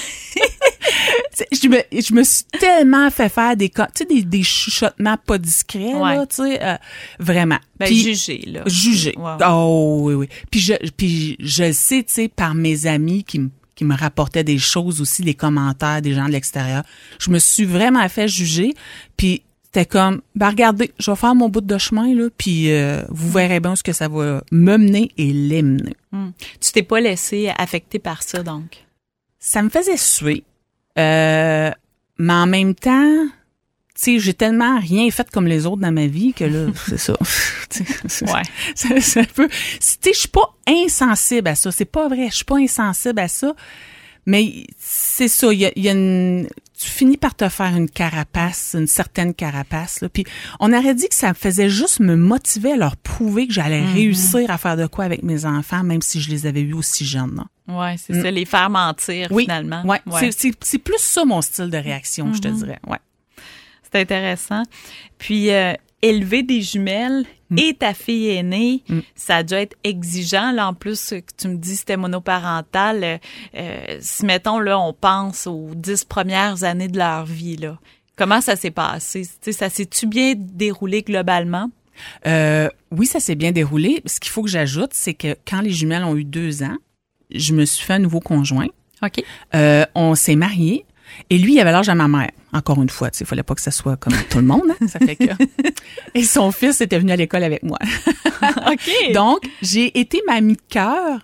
[SPEAKER 2] Je me suis tellement fait faire des chuchotements pas discrets, là, tu sais, vraiment.
[SPEAKER 1] Puis juger, là.
[SPEAKER 2] Juger. Wow. Oh, oui. Puis je sais, tu sais, par mes amis qui me rapportaient des choses aussi, des commentaires des gens de l'extérieur. Je me suis vraiment fait juger, puis c'était comme, regardez, je vais faire mon bout de chemin, là, puis vous verrez bien ce que ça va me mener et les mener.
[SPEAKER 1] Tu t'es pas laissé affecter par ça, donc?
[SPEAKER 2] Ça me faisait suer. Mais en même temps, tu sais, j'ai tellement rien fait comme les autres dans ma vie que là, c'est ça. C'est un peu. Tu sais, je suis pas insensible à ça. C'est pas vrai. Je suis pas insensible à ça. Mais c'est ça. Il y a tu finis par te faire une carapace, une certaine carapace, là. Puis on aurait dit que ça me faisait juste me motiver à leur prouver que j'allais réussir à faire de quoi avec mes enfants, même si je les avais eus aussi jeunes, là.
[SPEAKER 1] Ouais, c'est ça, les faire mentir, finalement.
[SPEAKER 2] Ouais. C'est plus ça mon style de réaction, je te dirais. Ouais.
[SPEAKER 1] C'est intéressant. Puis élever des jumelles et ta fille aînée, ça a dû être exigeant. Là, en plus, que tu me dis c'était monoparental. Si, mettons, là, on pense aux 10 premières années de leur vie, là. Comment ça s'est passé? T'sais, ça s'est-tu bien déroulé globalement?
[SPEAKER 2] Oui, ça s'est bien déroulé. Ce qu'il faut que j'ajoute, c'est que quand les jumelles ont eu 2 ans, je me suis fait un nouveau conjoint.
[SPEAKER 1] OK.
[SPEAKER 2] On s'est mariés. Et lui, il avait l'âge à ma mère. Encore une fois, il fallait pas que ça soit comme tout le monde, hein? Ça fait que. Et son fils était venu à l'école avec moi.
[SPEAKER 1] OK.
[SPEAKER 2] Donc, j'ai été mamie de cœur.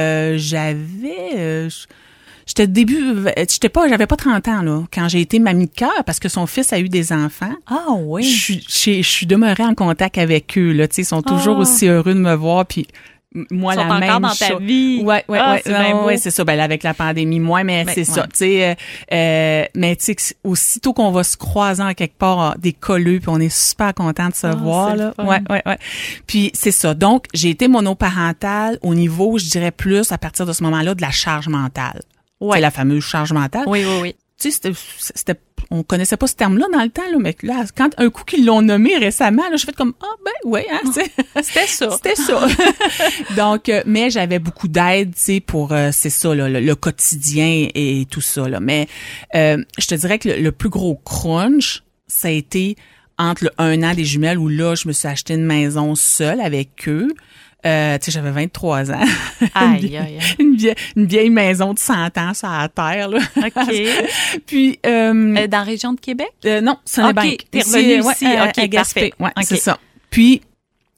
[SPEAKER 2] J'avais pas 30 ans, là, quand j'ai été mamie de cœur, parce que son fils a eu des enfants.
[SPEAKER 1] Ah oui.
[SPEAKER 2] Je suis demeurée en contact avec eux, là. Tu sais, ils sont toujours aussi heureux de me voir, puis moi, la même chose. Ils sont encore dans ta
[SPEAKER 1] vie.
[SPEAKER 2] Ouais, c'est ça. Ben, là, avec la pandémie, mais c'est ça. Tu sais, mais tu sais, aussitôt qu'on va se croiser en quelque part, des colleux, puis on est super content de se voir, là. Ouais. Puis c'est ça. Donc, j'ai été monoparentale au niveau, je dirais plus, à partir de ce moment-là, de la charge mentale. Ouais. C'est la fameuse charge mentale.
[SPEAKER 1] Oui.
[SPEAKER 2] Tu sais, c'était on connaissait pas ce terme-là dans le temps, là, mais là, quand un coup qu'ils l'ont nommé récemment, là, j'ai fait comme,
[SPEAKER 1] c'était ça.
[SPEAKER 2] C'était ça. Donc, mais j'avais beaucoup d'aide, tu sais, pour, c'est ça, là, le quotidien et tout ça, là. Mais, je te dirais que le plus gros crunch, ça a été entre le 1 an des jumelles où là, je me suis acheté une maison seule avec eux. Tu sais, j'avais 23 ans.
[SPEAKER 1] Aïe.
[SPEAKER 2] Une vieille maison de 100 ans sur la terre, là.
[SPEAKER 1] OK.
[SPEAKER 2] Puis,
[SPEAKER 1] dans la région de Québec?
[SPEAKER 2] Non, Sonnebank.
[SPEAKER 1] OK, t'es revenue ici. OK,
[SPEAKER 2] à Gaspé.
[SPEAKER 1] parfait.
[SPEAKER 2] Ouais, c'est ça. Puis,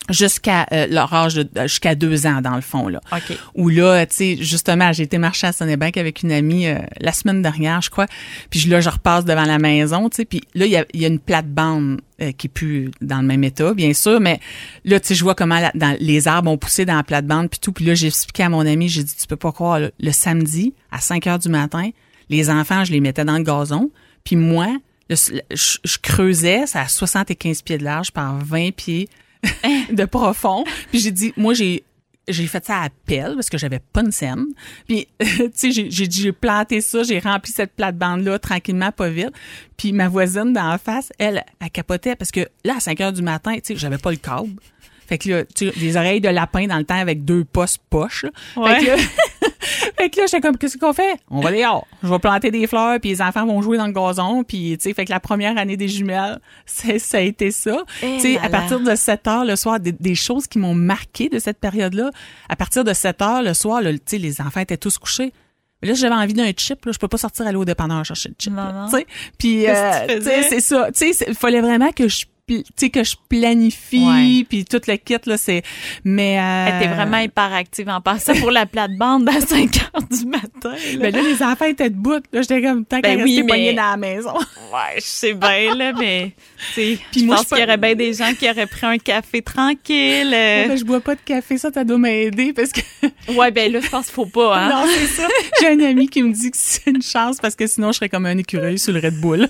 [SPEAKER 2] jusqu'à leur âge jusqu'à 2 ans dans le fond là.
[SPEAKER 1] OK.
[SPEAKER 2] Où là, tu sais, justement, j'ai été marcher à Sonnebank avec une amie la semaine dernière, je crois. Puis là, je repasse devant la maison, tu sais, puis là il y a une plate-bande qui est plus dans le même état, bien sûr, mais là, tu sais, je vois comment les arbres ont poussé dans la plate-bande puis tout. Puis là, j'ai expliqué à mon ami, j'ai dit, tu peux pas croire, là, le samedi à 5h du matin, les enfants, je les mettais dans le gazon, puis moi, je creusais, ça a 75 pieds de large par 20 pieds de profond. Puis j'ai dit, moi, j'ai fait ça à pelle parce que j'avais pas une scène. Puis, tu sais, j'ai planté ça, j'ai rempli cette plate-bande-là tranquillement, pas vite. Puis ma voisine d'en face, elle capotait parce que là, à 5 heures du matin, tu sais, j'avais pas le câble. Fait que là, tu sais, des oreilles de lapin dans le temps avec 2 postes poches.
[SPEAKER 1] Ouais.
[SPEAKER 2] Fait que là, j'étais comme, qu'est-ce qu'on fait? On va dehors. Je vais planter des fleurs, puis les enfants vont jouer dans le gazon, puis tu sais, fait que la première année des jumelles, ça a été ça. Tu sais, à partir de 7h le soir, des choses qui m'ont marqué de cette période-là, à partir de 7h le soir, tu sais, les enfants étaient tous couchés. Mais là, j'avais envie d'un chip, là, je peux pas sortir aller au dépanneur chercher le chip.
[SPEAKER 1] Non.
[SPEAKER 2] Tu sais, puis tu sais, c'est ça. Tu sais, il fallait vraiment que je planifie, puis tout le kit, là, c'est... Mais...
[SPEAKER 1] T'es vraiment hyper active en passant pour la plate-bande à 5 heures du matin. Là.
[SPEAKER 2] Ben là, les enfants étaient debout. Là, j'étais comme, tant qu'à rester poignée dans la maison.
[SPEAKER 1] Ouais, je sais bien, là, mais... Puis moi, je pense qu'il y aurait bien des gens qui auraient pris un café tranquille.
[SPEAKER 2] Ouais, ben, je bois pas de café, ça doit m'aider, parce que...
[SPEAKER 1] Ouais, ben là, je pense qu'il faut pas, hein.
[SPEAKER 2] Non, c'est ça. J'ai un ami qui me dit que c'est une chance, parce que sinon, je serais comme un écureuil sur le Red Bull.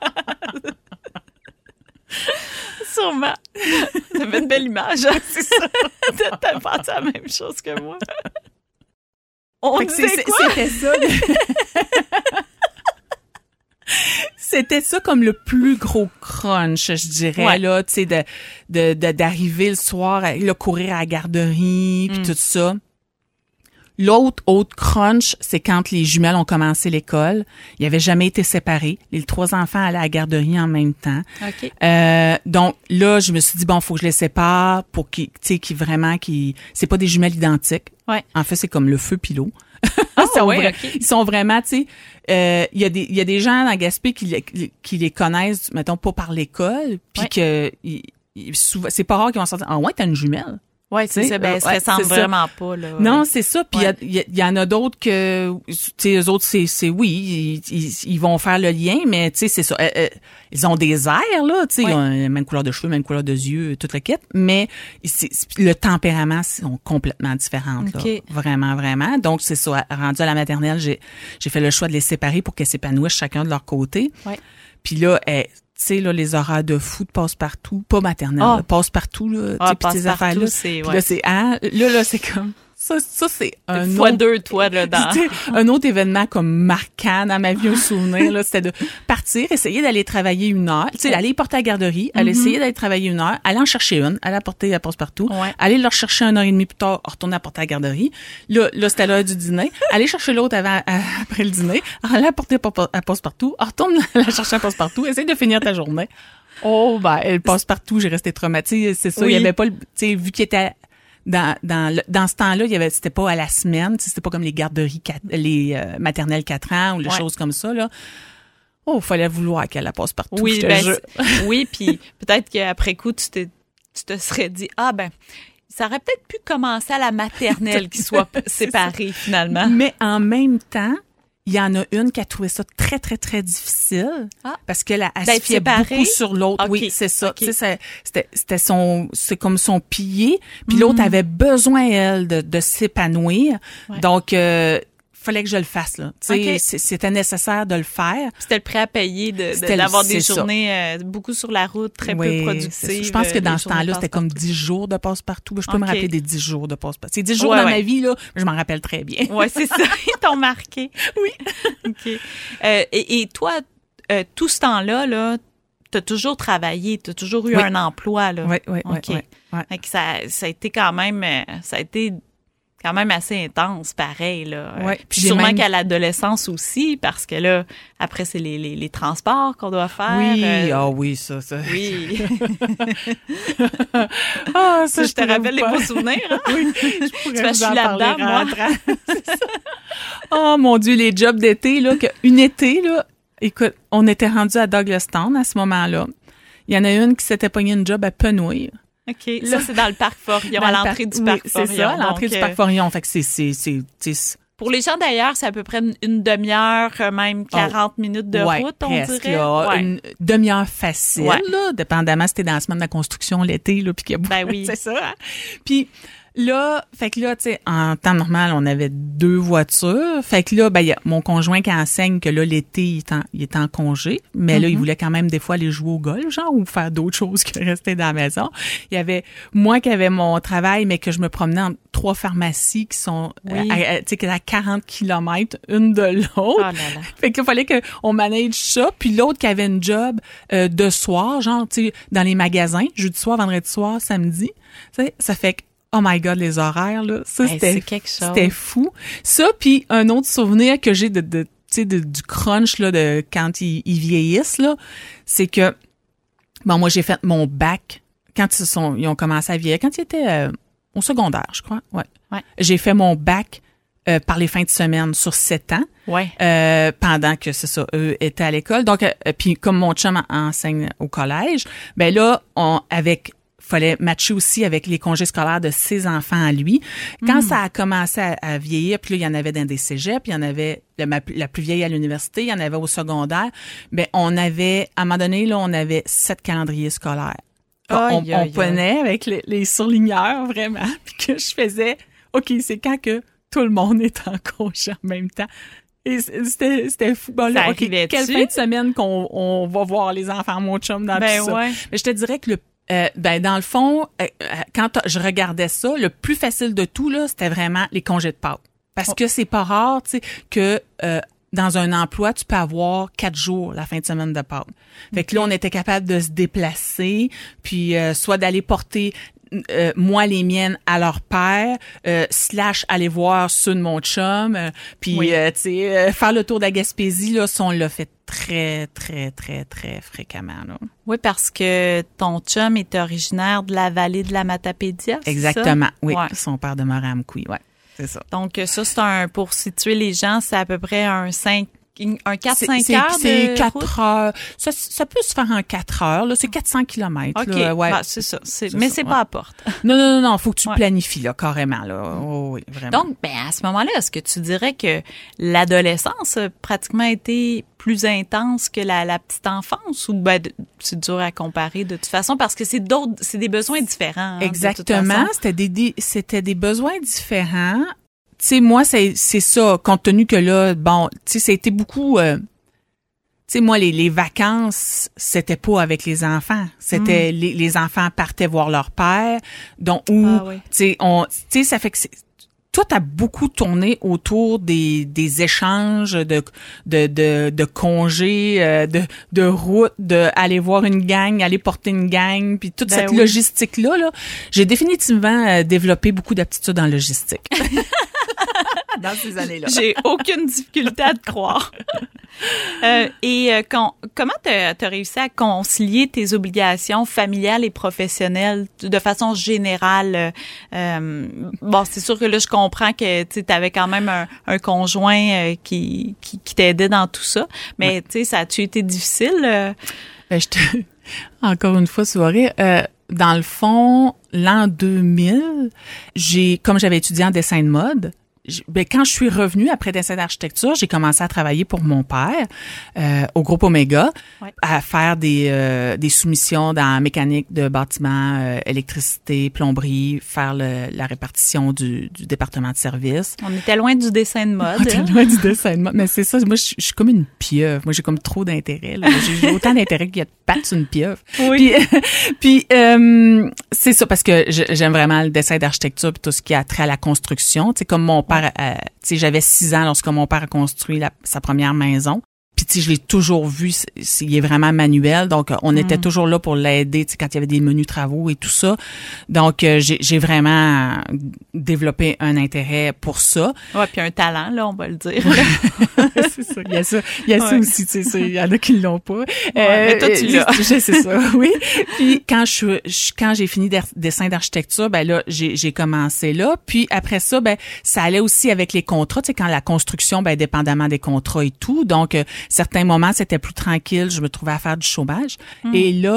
[SPEAKER 1] Sûrement. Ça fait une belle image, hein, c'est ça. T'as pensé à la même chose que moi. On disait quoi?
[SPEAKER 2] C'était ça. C'était ça comme le plus gros crunch, je dirais, ouais. Là, tu sais, d'arriver le soir, là, courir à la garderie, puis tout ça. L'autre crunch, c'est quand les jumelles ont commencé l'école. Ils n'avaient jamais été séparés. Les 3 enfants allaient à la garderie en même temps.
[SPEAKER 1] Okay.
[SPEAKER 2] Donc là, je me suis dit, bon, faut que je les sépare pour qu'ils, tu sais, c'est pas des jumelles identiques.
[SPEAKER 1] Ouais.
[SPEAKER 2] En fait, c'est comme le feu pis l'eau.
[SPEAKER 1] Okay.
[SPEAKER 2] Ils sont vraiment, tu sais, il y a des gens dans Gaspé qui les connaissent, mettons, pas par l'école, puis que souvent, c'est pas rare qu'ils vont sortir. Ah ouais, t'as une jumelle.
[SPEAKER 1] Ouais, c'est ça. Ben, ça ressemble vraiment pas, là.
[SPEAKER 2] Non, c'est ça. Puis il y en a d'autres que, tu sais, eux autres, c'est oui, ils vont faire le lien, mais tu sais, c'est ça. Ils ont des airs, là, tu sais, ils ont la même couleur de cheveux, même couleur de yeux, toute la quête, mais le tempérament sont complètement différents,
[SPEAKER 1] okay.
[SPEAKER 2] Là. Vraiment, vraiment. Donc, c'est ça. Rendu à la maternelle, j'ai fait le choix de les séparer pour qu'elles s'épanouissent chacun de leur côté.
[SPEAKER 1] Ouais.
[SPEAKER 2] Puis là, tu sais, là, les horaires de foot passe-partout, pas maternelle, passe-partout, là, tu sais, pis tes affaires là. Là, c'est, là, c'est comme, ça, c'est un
[SPEAKER 1] fois
[SPEAKER 2] autre.
[SPEAKER 1] 2, toi, là, dans.
[SPEAKER 2] Un autre événement comme marquant dans ma vie, un souvenir, là, c'était de partir, essayer d'aller travailler 1 heure, tu sais, aller les porter à la garderie, aller essayer d'aller travailler 1 heure, aller en chercher une, aller la porter à passe-partout, aller leur chercher 1h30 plus tard, retourner à porter à la garderie. Là, c'était l'heure du dîner, aller chercher l'autre après le dîner, aller la porter à passe-partout, retourne la chercher à passe-partout, essayer de finir ta journée. Oh, ben, elle passe-partout, j'ai resté traumatisée, c'est ça, il y avait pas tu sais, vu qu'il était dans ce temps-là, c'était pas à la semaine, c'était pas comme les garderies, les maternelles 4 ans ou les choses comme ça, là. Oh, fallait vouloir qu'elle la passe partout.
[SPEAKER 1] Oui, oui, puis peut-être qu'après coup, tu te serais dit, ça aurait peut-être pu commencer à la maternelle qu'ils soient séparés, finalement.
[SPEAKER 2] Mais en même temps, il y en a une qui a trouvé ça très, très, très difficile. Parce qu'elle se fiait beaucoup sur l'autre. Okay. Oui, c'est ça. Okay. Tu sais, c'est comme son pilier. Puis l'autre avait besoin, elle, de s'épanouir. Ouais. Donc, fallait que je le fasse, là. Tu sais, c'était nécessaire de le faire.
[SPEAKER 1] C'était le prêt à payer d'avoir des journées beaucoup sur la route, très peu productives.
[SPEAKER 2] Je pense que dans ce temps-là, c'était comme 10 jours de passe-partout. Je peux me rappeler des 10 jours de passe-partout. C'est 10 jours dans ma vie, là, je m'en rappelle très bien.
[SPEAKER 1] Ouais, c'est ça. Ils t'ont marqué.
[SPEAKER 2] Oui.
[SPEAKER 1] OK. Et toi, tout ce temps-là, là, t'as toujours travaillé, t'as toujours eu un emploi, là.
[SPEAKER 2] Oui.
[SPEAKER 1] OK. Ça a été quand même, quand même assez intense, pareil, là.
[SPEAKER 2] Ouais,
[SPEAKER 1] puis sûrement qu'à l'adolescence aussi, parce que là, après, c'est les transports qu'on doit faire.
[SPEAKER 2] Oui, oui, ça.
[SPEAKER 1] Oui.
[SPEAKER 2] Ça,
[SPEAKER 1] je te rappelle les beaux souvenirs, hein?
[SPEAKER 2] Oui, je pourrais
[SPEAKER 1] je suis là-dedans, moi.
[SPEAKER 2] Oh, mon Dieu, les jobs d'été, là, une été, là, écoute, on était rendu à Douglastown à ce moment-là. Il y en a une qui s'était pognée une job à Penouille.
[SPEAKER 1] OK. Là, c'est dans le parc Forillon, à l'entrée du parc Forillon.
[SPEAKER 2] C'est ça, à l'entrée du parc Forillon. Fait que c'est
[SPEAKER 1] pour les gens d'ailleurs, c'est à peu près une demi-heure, même 40 minutes de route, on dirait.
[SPEAKER 2] Là, une demi-heure facile, là, dépendamment si t'es dans la semaine de la construction l'été, là, puis qu'il y a beaucoup.
[SPEAKER 1] Ben oui.
[SPEAKER 2] C'est ça. Hein? Puis là, fait que là, tu sais, en temps normal, on avait 2 voitures. Fait que là, ben, il y a mon conjoint qui enseigne que là, l'été, il est en congé. Mais là, il voulait quand même des fois aller jouer au golf, genre, ou faire d'autres choses que rester dans la maison. Il y avait moi qui avais mon travail, mais que je me promenais entre 3 pharmacies qui sont, tu sais, à 40 kilomètres une de l'autre.
[SPEAKER 1] Oh là là.
[SPEAKER 2] Fait qu'il fallait qu'on manage ça. Puis l'autre qui avait une job de soir, genre, tu sais, dans les magasins, jeudi soir, vendredi soir, samedi. Tu sais, ça fait que oh my God, les horaires, là. Ça,
[SPEAKER 1] c'est quelque chose.
[SPEAKER 2] C'était fou. Ça, puis un autre souvenir que j'ai du crunch, là, de quand ils vieillissent, là, c'est que, bon, moi, j'ai fait mon bac quand ils ont commencé à vieillir, quand ils étaient au secondaire, je crois. Ouais. J'ai fait mon bac par les fins de semaine sur 7 ans.
[SPEAKER 1] Ouais.
[SPEAKER 2] Pendant que, c'est ça, eux étaient à l'école. Donc, puis comme mon chum enseigne au collège, ben là, fallait matcher aussi avec les congés scolaires de ses enfants à lui. Quand ça a commencé à vieillir, puis là, il y en avait dans des cégeps, il y en avait la plus vieille à l'université, il y en avait au secondaire. Ben, on avait, à un moment donné, là, on avait 7 calendriers scolaires. On prenait avec les surligneurs, vraiment, puis que je faisais, OK, c'est quand que tout le monde est en congé en même temps. Et c'était fou. Bon, là, OK, quelle fin de semaine qu'on va voir les enfants, mon chum, dans tout ça.
[SPEAKER 1] Ouais.
[SPEAKER 2] Mais je te dirais que dans le fond, quand je regardais ça, le plus facile de tout, là, c'était vraiment les congés de Pâques. Parce que c'est pas rare, tu sais, que dans un emploi, tu peux avoir 4 jours la fin de semaine de Pâques. Fait que là, on était capable de se déplacer, puis soit d'aller porter moi les miennes à leur père, / aller voir ceux de mon chum, puis tu sais, faire le tour de la Gaspésie, là, ça, on l'a fait très, très, très, très fréquemment, là.
[SPEAKER 1] Oui, parce que ton chum est originaire de la vallée de la Matapédia, c'est
[SPEAKER 2] exactement,
[SPEAKER 1] ça?
[SPEAKER 2] Oui. Son père demeure à Amkoui, ouais, c'est ça.
[SPEAKER 1] Donc ça, c'est pour situer les gens, c'est à peu près un 4-5 heures
[SPEAKER 2] c'est
[SPEAKER 1] de
[SPEAKER 2] 4
[SPEAKER 1] route.
[SPEAKER 2] heures. Ça peut se faire en 4 heures, là. C'est 400 kilomètres,
[SPEAKER 1] OK.
[SPEAKER 2] là. Ouais.
[SPEAKER 1] Bah, c'est ça. Mais c'est pas à porte.
[SPEAKER 2] Non. Faut que tu planifies, là, carrément, là. Oh, oui, vraiment.
[SPEAKER 1] Donc, à ce moment-là, est-ce que tu dirais que l'adolescence a pratiquement été plus intense que la petite enfance ou c'est dur à comparer de toute façon parce que c'est des besoins différents.
[SPEAKER 2] Exactement. C'était des besoins différents. Tu sais, moi, c'est ça, compte tenu que là, bon, tu sais, ça a été beaucoup... tu sais, moi, les vacances, c'était pas avec les enfants. C'était les enfants partaient voir leur père. Donc, tu sais, ça fait que tout a beaucoup tourné autour des échanges de congés, de routes, de aller voir une gang, aller porter une gang, puis toute cette logistique-là, là, j'ai définitivement développé beaucoup d'aptitudes en logistique. Dans ces années-là.
[SPEAKER 1] J'ai aucune difficulté à te croire. Comment t'as réussi à concilier tes obligations familiales et professionnelles de façon générale? Bon, c'est sûr que là, je comprends que tu avais quand même un conjoint qui t'aidait dans tout ça, mais tu sais, ça a-tu été difficile?
[SPEAKER 2] Encore une fois, soirée. Dans le fond, l'an 2000, comme j'avais étudié en dessin de mode, quand je suis revenue après dessin d'architecture, j'ai commencé à travailler pour mon père au groupe Omega, à faire des soumissions dans mécanique de bâtiment, électricité, plomberie, faire la répartition du département de service.
[SPEAKER 1] On était loin du dessin de mode.
[SPEAKER 2] On était loin du dessin de mode, mais c'est ça. Moi, je suis comme une pieuvre. Moi, j'ai comme trop d'intérêt. Là. J'ai autant d'intérêt qu'il y a de pattes sur une pieuvre.
[SPEAKER 1] Oui.
[SPEAKER 2] Puis c'est ça parce que j'aime vraiment le dessin d'architecture puis tout ce qui a trait à la construction. Tu sais, comme mon père, tu sais, j'avais 6 ans lorsque mon père a construit sa première maison. Puis tu sais, je l'ai toujours vu, il est vraiment manuel, donc on était toujours là pour l'aider, tu sais, quand il y avait des menus travaux et tout ça. Donc j'ai vraiment développé un intérêt pour ça.
[SPEAKER 1] Ouais, puis un talent là, on va le dire.
[SPEAKER 2] C'est ça, il y a ça aussi, tu sais, il y en a qui l'ont pas.
[SPEAKER 1] Mais toi tu l'as.
[SPEAKER 2] C'est ça, oui. Puis quand j'ai fini dessin d'architecture, ben là j'ai commencé là, puis après ça ben ça allait aussi avec les contrats, tu sais, quand la construction ben dépendamment des contrats et tout. Donc certains moments, c'était plus tranquille. Je me trouvais à faire du chômage. Et là,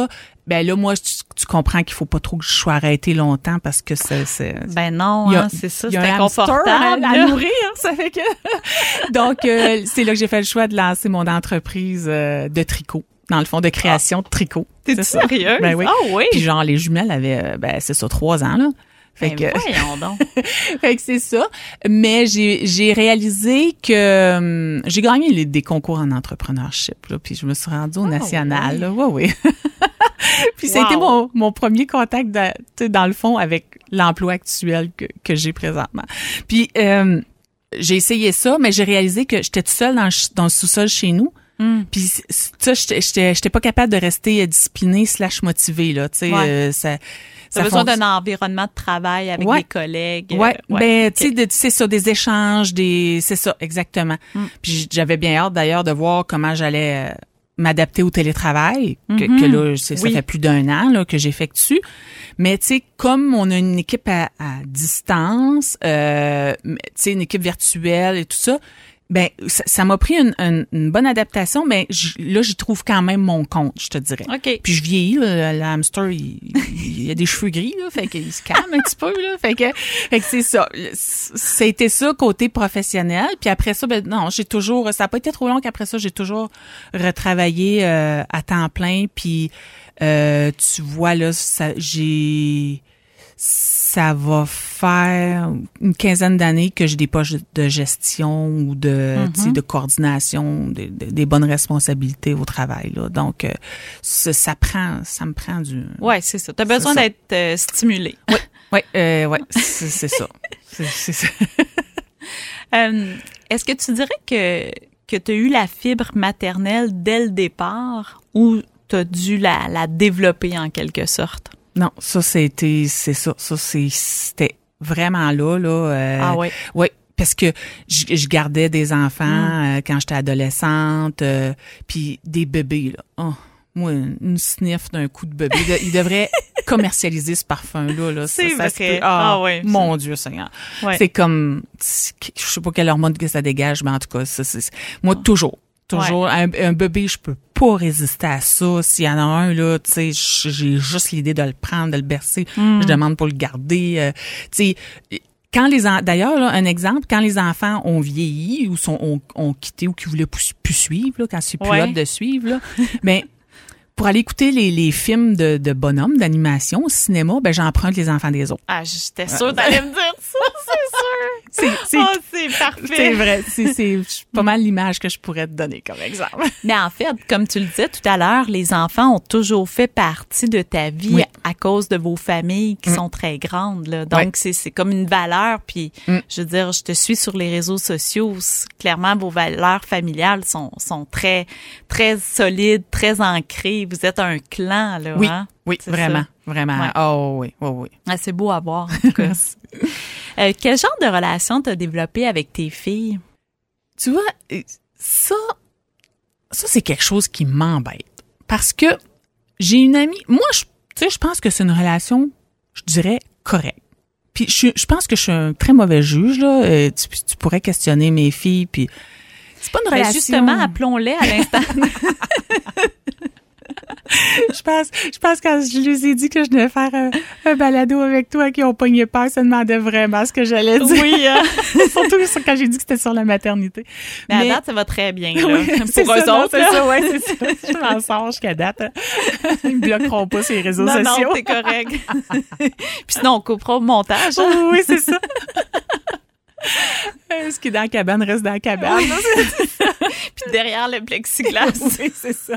[SPEAKER 2] ben là, moi, tu comprends qu'il faut pas trop que je sois arrêtée longtemps parce que c'est
[SPEAKER 1] ben non, c'est ça, c'est inconfortable
[SPEAKER 2] à nourrir, ça fait que... Donc, c'est là que j'ai fait le choix de lancer mon entreprise de tricot. Dans le fond, de création de tricot.
[SPEAKER 1] T'es sérieuse?
[SPEAKER 2] Ben oui.
[SPEAKER 1] Ah oui?
[SPEAKER 2] Puis genre, les jumelles avaient, c'est ça, 3 ans, là. Fait
[SPEAKER 1] ben
[SPEAKER 2] que,
[SPEAKER 1] voyons donc.
[SPEAKER 2] fait que c'est ça. Mais j'ai réalisé que j'ai gagné des concours en entrepreneurship, là. Puis je me suis rendue au national,
[SPEAKER 1] oui.
[SPEAKER 2] là. Oui. Puis ça a été mon premier contact, dans le fond, avec l'emploi actuel que j'ai présentement. Puis j'ai essayé ça, mais j'ai réalisé que j'étais toute seule dans le sous-sol chez nous. Puis ça, j'étais pas capable de rester disciplinée / motivée, là. Tu sais,
[SPEAKER 1] T'as besoin d'un environnement de travail avec des collègues.
[SPEAKER 2] Ben, tu sais, c'est ça, des échanges, c'est ça, exactement. Puis j'avais bien hâte d'ailleurs de voir comment j'allais m'adapter au télétravail, que là, ça fait plus d'1 an là, que j'effectue. Mais tu sais, comme on a une équipe à distance, tu sais, une équipe virtuelle et tout ça, ben ça m'a pris une bonne adaptation, mais là j'y trouve quand même mon compte, je te dirais.
[SPEAKER 1] Okay.
[SPEAKER 2] Puis je vieillis, le hamster il a des cheveux gris là, fait qu'il se calme un petit peu là, fait que c'est ça. Ça a été ça côté professionnel, puis après ça ben non, ça a pas été trop long qu'après ça j'ai toujours retravaillé à temps plein, puis tu vois là ça va faire une 15aine d'années que j'ai des postes de gestion ou de coordination, des bonnes responsabilités au travail, là. Donc, ça me prend du...
[SPEAKER 1] Ouais, c'est ça. T'as besoin d'être stimulé.
[SPEAKER 2] Oui, c'est ça. C'est ça.
[SPEAKER 1] Est-ce que tu dirais que tu as eu la fibre maternelle dès le départ ou tu as dû la développer en quelque sorte?
[SPEAKER 2] Non, ça c'était vraiment là.
[SPEAKER 1] Ah oui.
[SPEAKER 2] Oui, parce que je gardais des enfants quand j'étais adolescente, puis des bébés là. Oh, moi, une sniff d'un coup de bébé. Il devrait commercialiser ce parfum là.
[SPEAKER 1] C'est
[SPEAKER 2] ça
[SPEAKER 1] vrai.
[SPEAKER 2] se peut.
[SPEAKER 1] Ouais,
[SPEAKER 2] mon Dieu Seigneur.
[SPEAKER 1] Ouais.
[SPEAKER 2] C'est comme, je sais pas quelle hormone que ça dégage, mais en tout cas, moi toujours. Un bébé, je peux pas résister à ça. S'il y en a un, là, tu sais, j'ai juste l'idée de le prendre, de le bercer. Je demande pour le garder. Tu sais, d'ailleurs, là, un exemple, quand les enfants ont vieilli ou ont quitté ou qui voulaient plus suivre, là, quand c'est plus hâte de suivre, là, ben, pour aller écouter les films de bonhommes, d'animation au cinéma, ben, j'emprunte les enfants des autres.
[SPEAKER 1] Ah, j'étais sûre t'allais me dire ça, c'est sûr. C'est parfait.
[SPEAKER 2] C'est vrai. C'est pas mal l'image que je pourrais te donner comme exemple.
[SPEAKER 1] Mais en fait, comme tu le disais tout à l'heure, les enfants ont toujours fait partie de ta vie à cause de vos familles qui sont très grandes, là. Donc, c'est comme une valeur. Puis, je veux dire, je te suis sur les réseaux sociaux. Clairement, vos valeurs familiales sont très, très solides, très ancrées. Vous êtes un clan, là.
[SPEAKER 2] Oui,
[SPEAKER 1] hein?
[SPEAKER 2] oui, vraiment, vraiment.
[SPEAKER 1] Ouais.
[SPEAKER 2] Oh oui, oh oui.
[SPEAKER 1] Ah, c'est beau à voir, en tout cas. Quel genre de relation t'as développé avec tes filles?
[SPEAKER 2] Tu vois, ça c'est quelque chose qui m'embête. Parce que j'ai une amie, moi, je pense que c'est une relation, je dirais, correcte. Puis je pense que je suis un très mauvais juge, là. Tu pourrais questionner mes filles, puis c'est pas une relation...
[SPEAKER 1] Justement, appelons-les à l'instant.
[SPEAKER 2] Je pense quand je lui ai dit que je devais faire un balado avec toi qui ont pogné peur, ça demandait vraiment ce que j'allais dire.
[SPEAKER 1] Oui,
[SPEAKER 2] surtout quand j'ai dit que c'était sur la maternité.
[SPEAKER 1] Mais à date, ça va très bien, là.
[SPEAKER 2] Oui,
[SPEAKER 1] pour eux autres.
[SPEAKER 2] C'est ça, ouais, c'est ça. Je m'en sors jusqu'à date. Ils me bloqueront pas sur les réseaux sociaux.
[SPEAKER 1] Non, t'es correct. Puis sinon, on coupera au montage.
[SPEAKER 2] Oui, c'est ça. Ce qui est dans la cabane reste dans la cabane.
[SPEAKER 1] Puis derrière le plexiglas.
[SPEAKER 2] Oui, c'est ça.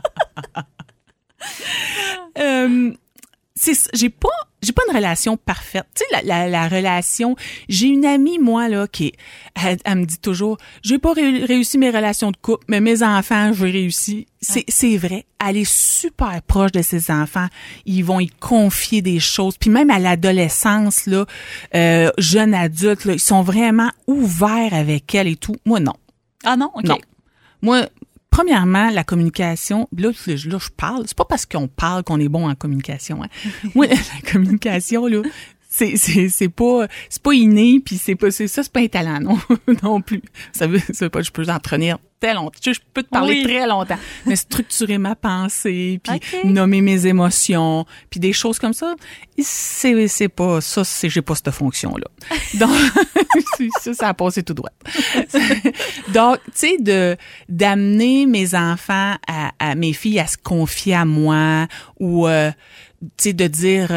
[SPEAKER 2] J'ai pas une relation parfaite. Tu sais, la relation, j'ai une amie, moi, là, elle me dit toujours, j'ai pas réussi mes relations de couple, mais mes enfants, j'ai réussi. C'est vrai. Elle est super proche de ses enfants. Ils vont y confier des choses. Puis même à l'adolescence, là, jeunes adultes, là, ils sont vraiment ouverts avec elle et tout. Moi, non.
[SPEAKER 1] Ah non? OK.
[SPEAKER 2] Non. Moi, premièrement, la communication, là, je parle, c'est pas parce qu'on parle qu'on est bon en communication. Hein. Moi, la communication, là, c'est pas inné, puis c'est pas un talent non plus. Ça veut pas, je peux entraîner très longtemps. Je peux te parler très longtemps, mais structurer ma pensée, puis nommer mes émotions, puis des choses comme ça, c'est pas ça, j'ai pas cette fonction là. Donc ça a passé tout droit. Donc tu sais d'amener mes enfants à mes filles à se confier à moi, ou tu sais de dire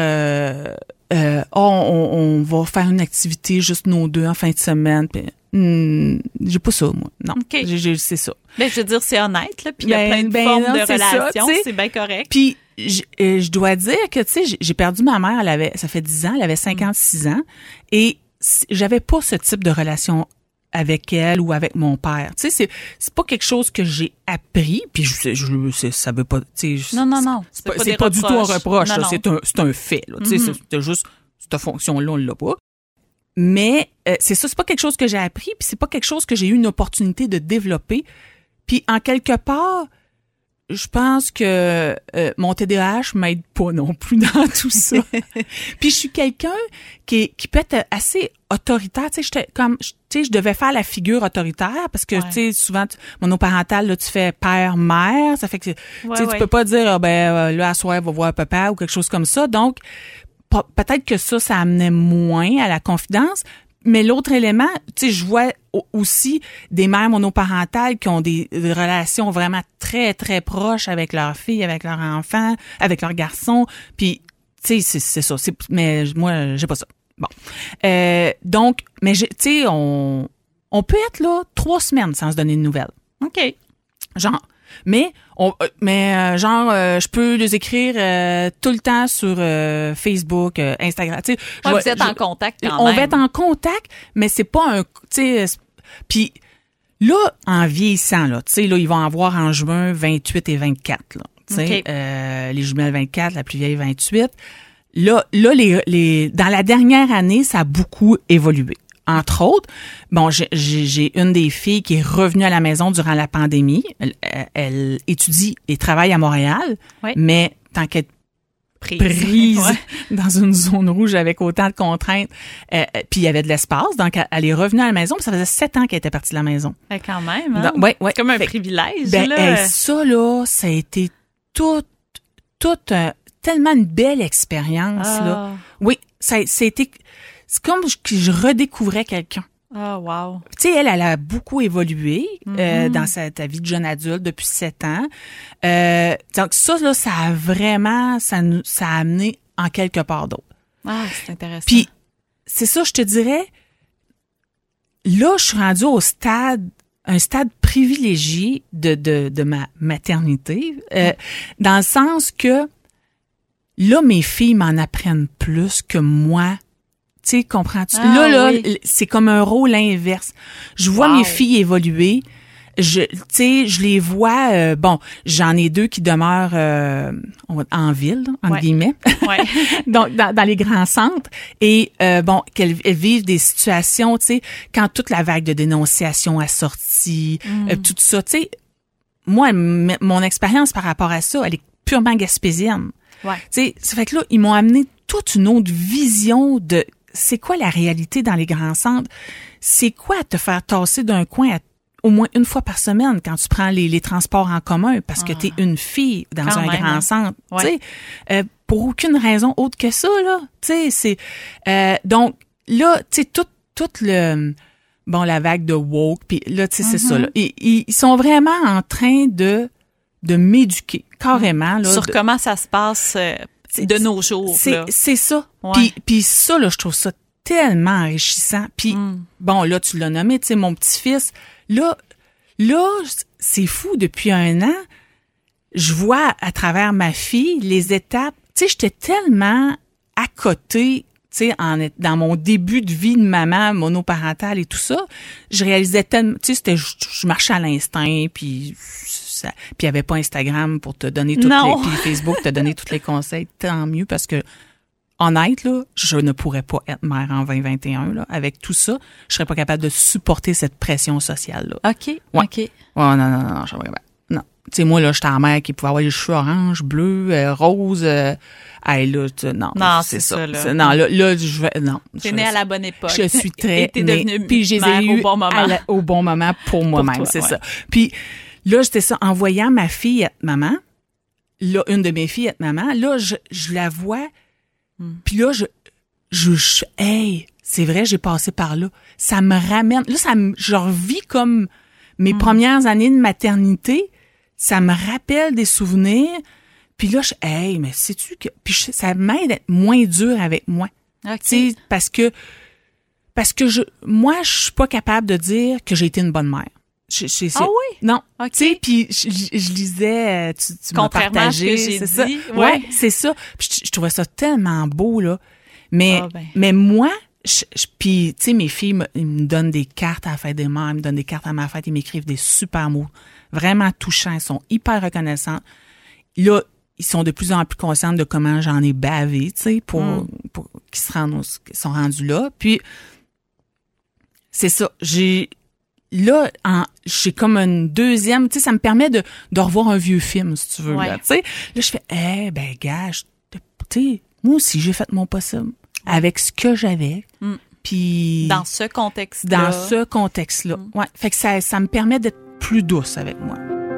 [SPEAKER 2] on va faire une activité juste nous deux en fin de semaine. Puis, j'ai pas ça, moi. Non. Okay. C'est ça.
[SPEAKER 1] Ben, je veux dire, c'est honnête, là. Puis il y a plein de formes de relations. C'est bien correct.
[SPEAKER 2] Puis, je dois dire que, tu sais, j'ai perdu ma mère, ça fait 10 ans, elle avait 56 ans. Et j'avais pas ce type de relation avec elle ou avec mon père. Tu sais, c'est pas quelque chose que j'ai appris, puis ça veut pas, tu sais.
[SPEAKER 1] Non.
[SPEAKER 2] C'est pas du tout un reproche, là. C'est un fait, là. Tu sais, c'est juste, cette fonction-là, on l'a pas. Mais, c'est ça, c'est pas quelque chose que j'ai appris, puis c'est pas quelque chose que j'ai eu une opportunité de développer. Puis, en quelque part, je pense que mon TDAH m'aide pas non plus dans tout ça. Puis je suis quelqu'un qui peut être assez autoritaire. Tu sais, je devais faire la figure autoritaire parce que tu sais souvent monoparental là tu fais père-mère, ça fait que tu peux pas dire là à soir va voir papa ou quelque chose comme ça. Donc peut-être que ça amenait moins à la confidence. Mais l'autre élément, tu sais, je vois aussi des mères monoparentales qui ont des relations vraiment très, très proches avec leurs filles, avec leurs enfants, avec leurs garçons. Puis, tu sais, c'est ça. Mais moi, j'ai pas ça. Bon. Donc, mais tu sais, on peut être là 3 semaines sans se donner de nouvelles.
[SPEAKER 1] OK.
[SPEAKER 2] Genre. Mais je peux les écrire tout le temps sur Facebook, Instagram. Tu sais,
[SPEAKER 1] vous êtes en contact quand même.
[SPEAKER 2] On va être en contact, mais c'est pas un, tu sais. Puis là, en vieillissant là, tu sais, là, ils vont avoir en juin 28 et 24 là. Tu sais, les jumelles 24, la plus vieille 28. Là, dans la dernière année, ça a beaucoup évolué. Entre autres, bon, j'ai une des filles qui est revenue à la maison durant la pandémie. Elle étudie et travaille à Montréal, mais tant qu'elle est prise dans une zone rouge avec autant de contraintes, puis il y avait de l'espace, donc elle est revenue à la maison. Puis ça faisait 7 ans qu'elle était partie de la maison.
[SPEAKER 1] Quand même, hein?
[SPEAKER 2] Donc, ouais.
[SPEAKER 1] Comme un privilège.
[SPEAKER 2] Ça là, ça a été tout tellement une belle expérience là. Oui, c'était c'est comme que je redécouvrais quelqu'un.
[SPEAKER 1] Oh, wow.
[SPEAKER 2] Tu sais, elle a beaucoup évolué dans sa vie de jeune adulte depuis 7 ans. Donc ça, là, ça a amené en quelque part d'autre.
[SPEAKER 1] Ah, c'est intéressant.
[SPEAKER 2] Puis, c'est ça, je te dirais, là, je suis rendue un stade privilégié de ma maternité, dans le sens que, là, mes filles m'en apprennent plus que moi. Tu sais, comprends-tu? Là, c'est comme un rôle inverse. Je vois mes filles évoluer. Tu sais, je les vois, j'en ai 2 qui demeurent en ville, entre guillemets. Donc, dans les grands centres. Et, qu'elles vivent des situations, tu sais, quand toute la vague de dénonciation a sorti, tout ça. Tu sais, moi, mon expérience par rapport à ça, elle est purement gaspésienne. Tu sais, ça fait que là, ils m'ont amené toute une autre vision de c'est quoi la réalité dans les grands centres? C'est quoi te faire tasser d'un coin au moins une fois par semaine quand tu prends les transports en commun parce que t'es une fille dans un grand centre? Tu sais, pour aucune raison autre que ça, là. Tu sais, c'est... donc, là, tu sais, tout le... Bon, la vague de woke, puis là, tu sais, c'est ça, là. Ils sont vraiment en train de m'éduquer, carrément, là.
[SPEAKER 1] Sur comment ça se passe... de nos jours, là.
[SPEAKER 2] C'est ça. Puis ça, là, je trouve ça tellement enrichissant. Puis, bon, là, tu l'as nommé, tu sais, mon petit-fils. Là, c'est fou, depuis 1 an, je vois à travers ma fille les étapes. Tu sais, j'étais tellement à côté, tu sais, dans mon début de vie de maman monoparentale et tout ça. Je réalisais tellement, tu sais, je marchais à l'instinct, puis il y avait pas Instagram pour te donner toutes puis Facebook te donner tous les conseils. Tant mieux, parce que, honnête, là, je ne pourrais pas être mère en 2021, là. Avec tout ça, je serais pas capable de supporter cette pression sociale, là.
[SPEAKER 1] OK.
[SPEAKER 2] Ouais. Oh, non, je serais pas capable. Non. sais, moi, là, j'étais en mère qui pouvait avoir les cheveux orange, bleu, rose. Hey, là,
[SPEAKER 1] non, c'est ça, là.
[SPEAKER 2] Non, là, je vais, non.
[SPEAKER 1] T'es née à la bonne époque.
[SPEAKER 2] Je suis très
[SPEAKER 1] et t'es devenue
[SPEAKER 2] puis je les ai
[SPEAKER 1] mère au bon moment.
[SPEAKER 2] au bon moment pour moi-même,
[SPEAKER 1] toi,
[SPEAKER 2] c'est
[SPEAKER 1] ouais.
[SPEAKER 2] ça. Puis là, j'étais ça, en voyant ma fille être maman, là, une de mes filles être maman, là, je la vois, puis là, hey, c'est vrai, j'ai passé par là. Ça me ramène, là, je revis comme mes premières années de maternité, ça me rappelle des souvenirs, puis là, hey, mais sais-tu que, puis ça m'aide à être moins dur avec moi.
[SPEAKER 1] Okay.
[SPEAKER 2] Tu sais, parce que moi, je suis pas capable de dire que j'ai été une bonne mère.
[SPEAKER 1] Ah oui?
[SPEAKER 2] Non.
[SPEAKER 1] Okay.
[SPEAKER 2] Tu sais, puis je lisais, tu m'as partagé,
[SPEAKER 1] c'est
[SPEAKER 2] ça.
[SPEAKER 1] Dit,
[SPEAKER 2] ouais, c'est ça. Puis je trouvais ça tellement beau, là. Mais moi, puis tu sais, mes filles ils me donnent des cartes à la fête des mères, ils me donnent des cartes à ma fête, ils m'écrivent des super mots, vraiment touchants, ils sont hyper reconnaissants. Là, ils sont de plus en plus conscients de comment j'en ai bavé, tu sais, pour qu'ils sont rendus là. Puis c'est ça, j'ai comme une deuxième, tu sais, ça me permet de revoir un vieux film, si tu veux, là, tu sais. Là, je fais, gars, tu sais, moi aussi, j'ai fait mon possible avec ce que j'avais. Puis
[SPEAKER 1] dans ce contexte-là.
[SPEAKER 2] Ouais. Fait que ça me permet d'être plus douce avec moi.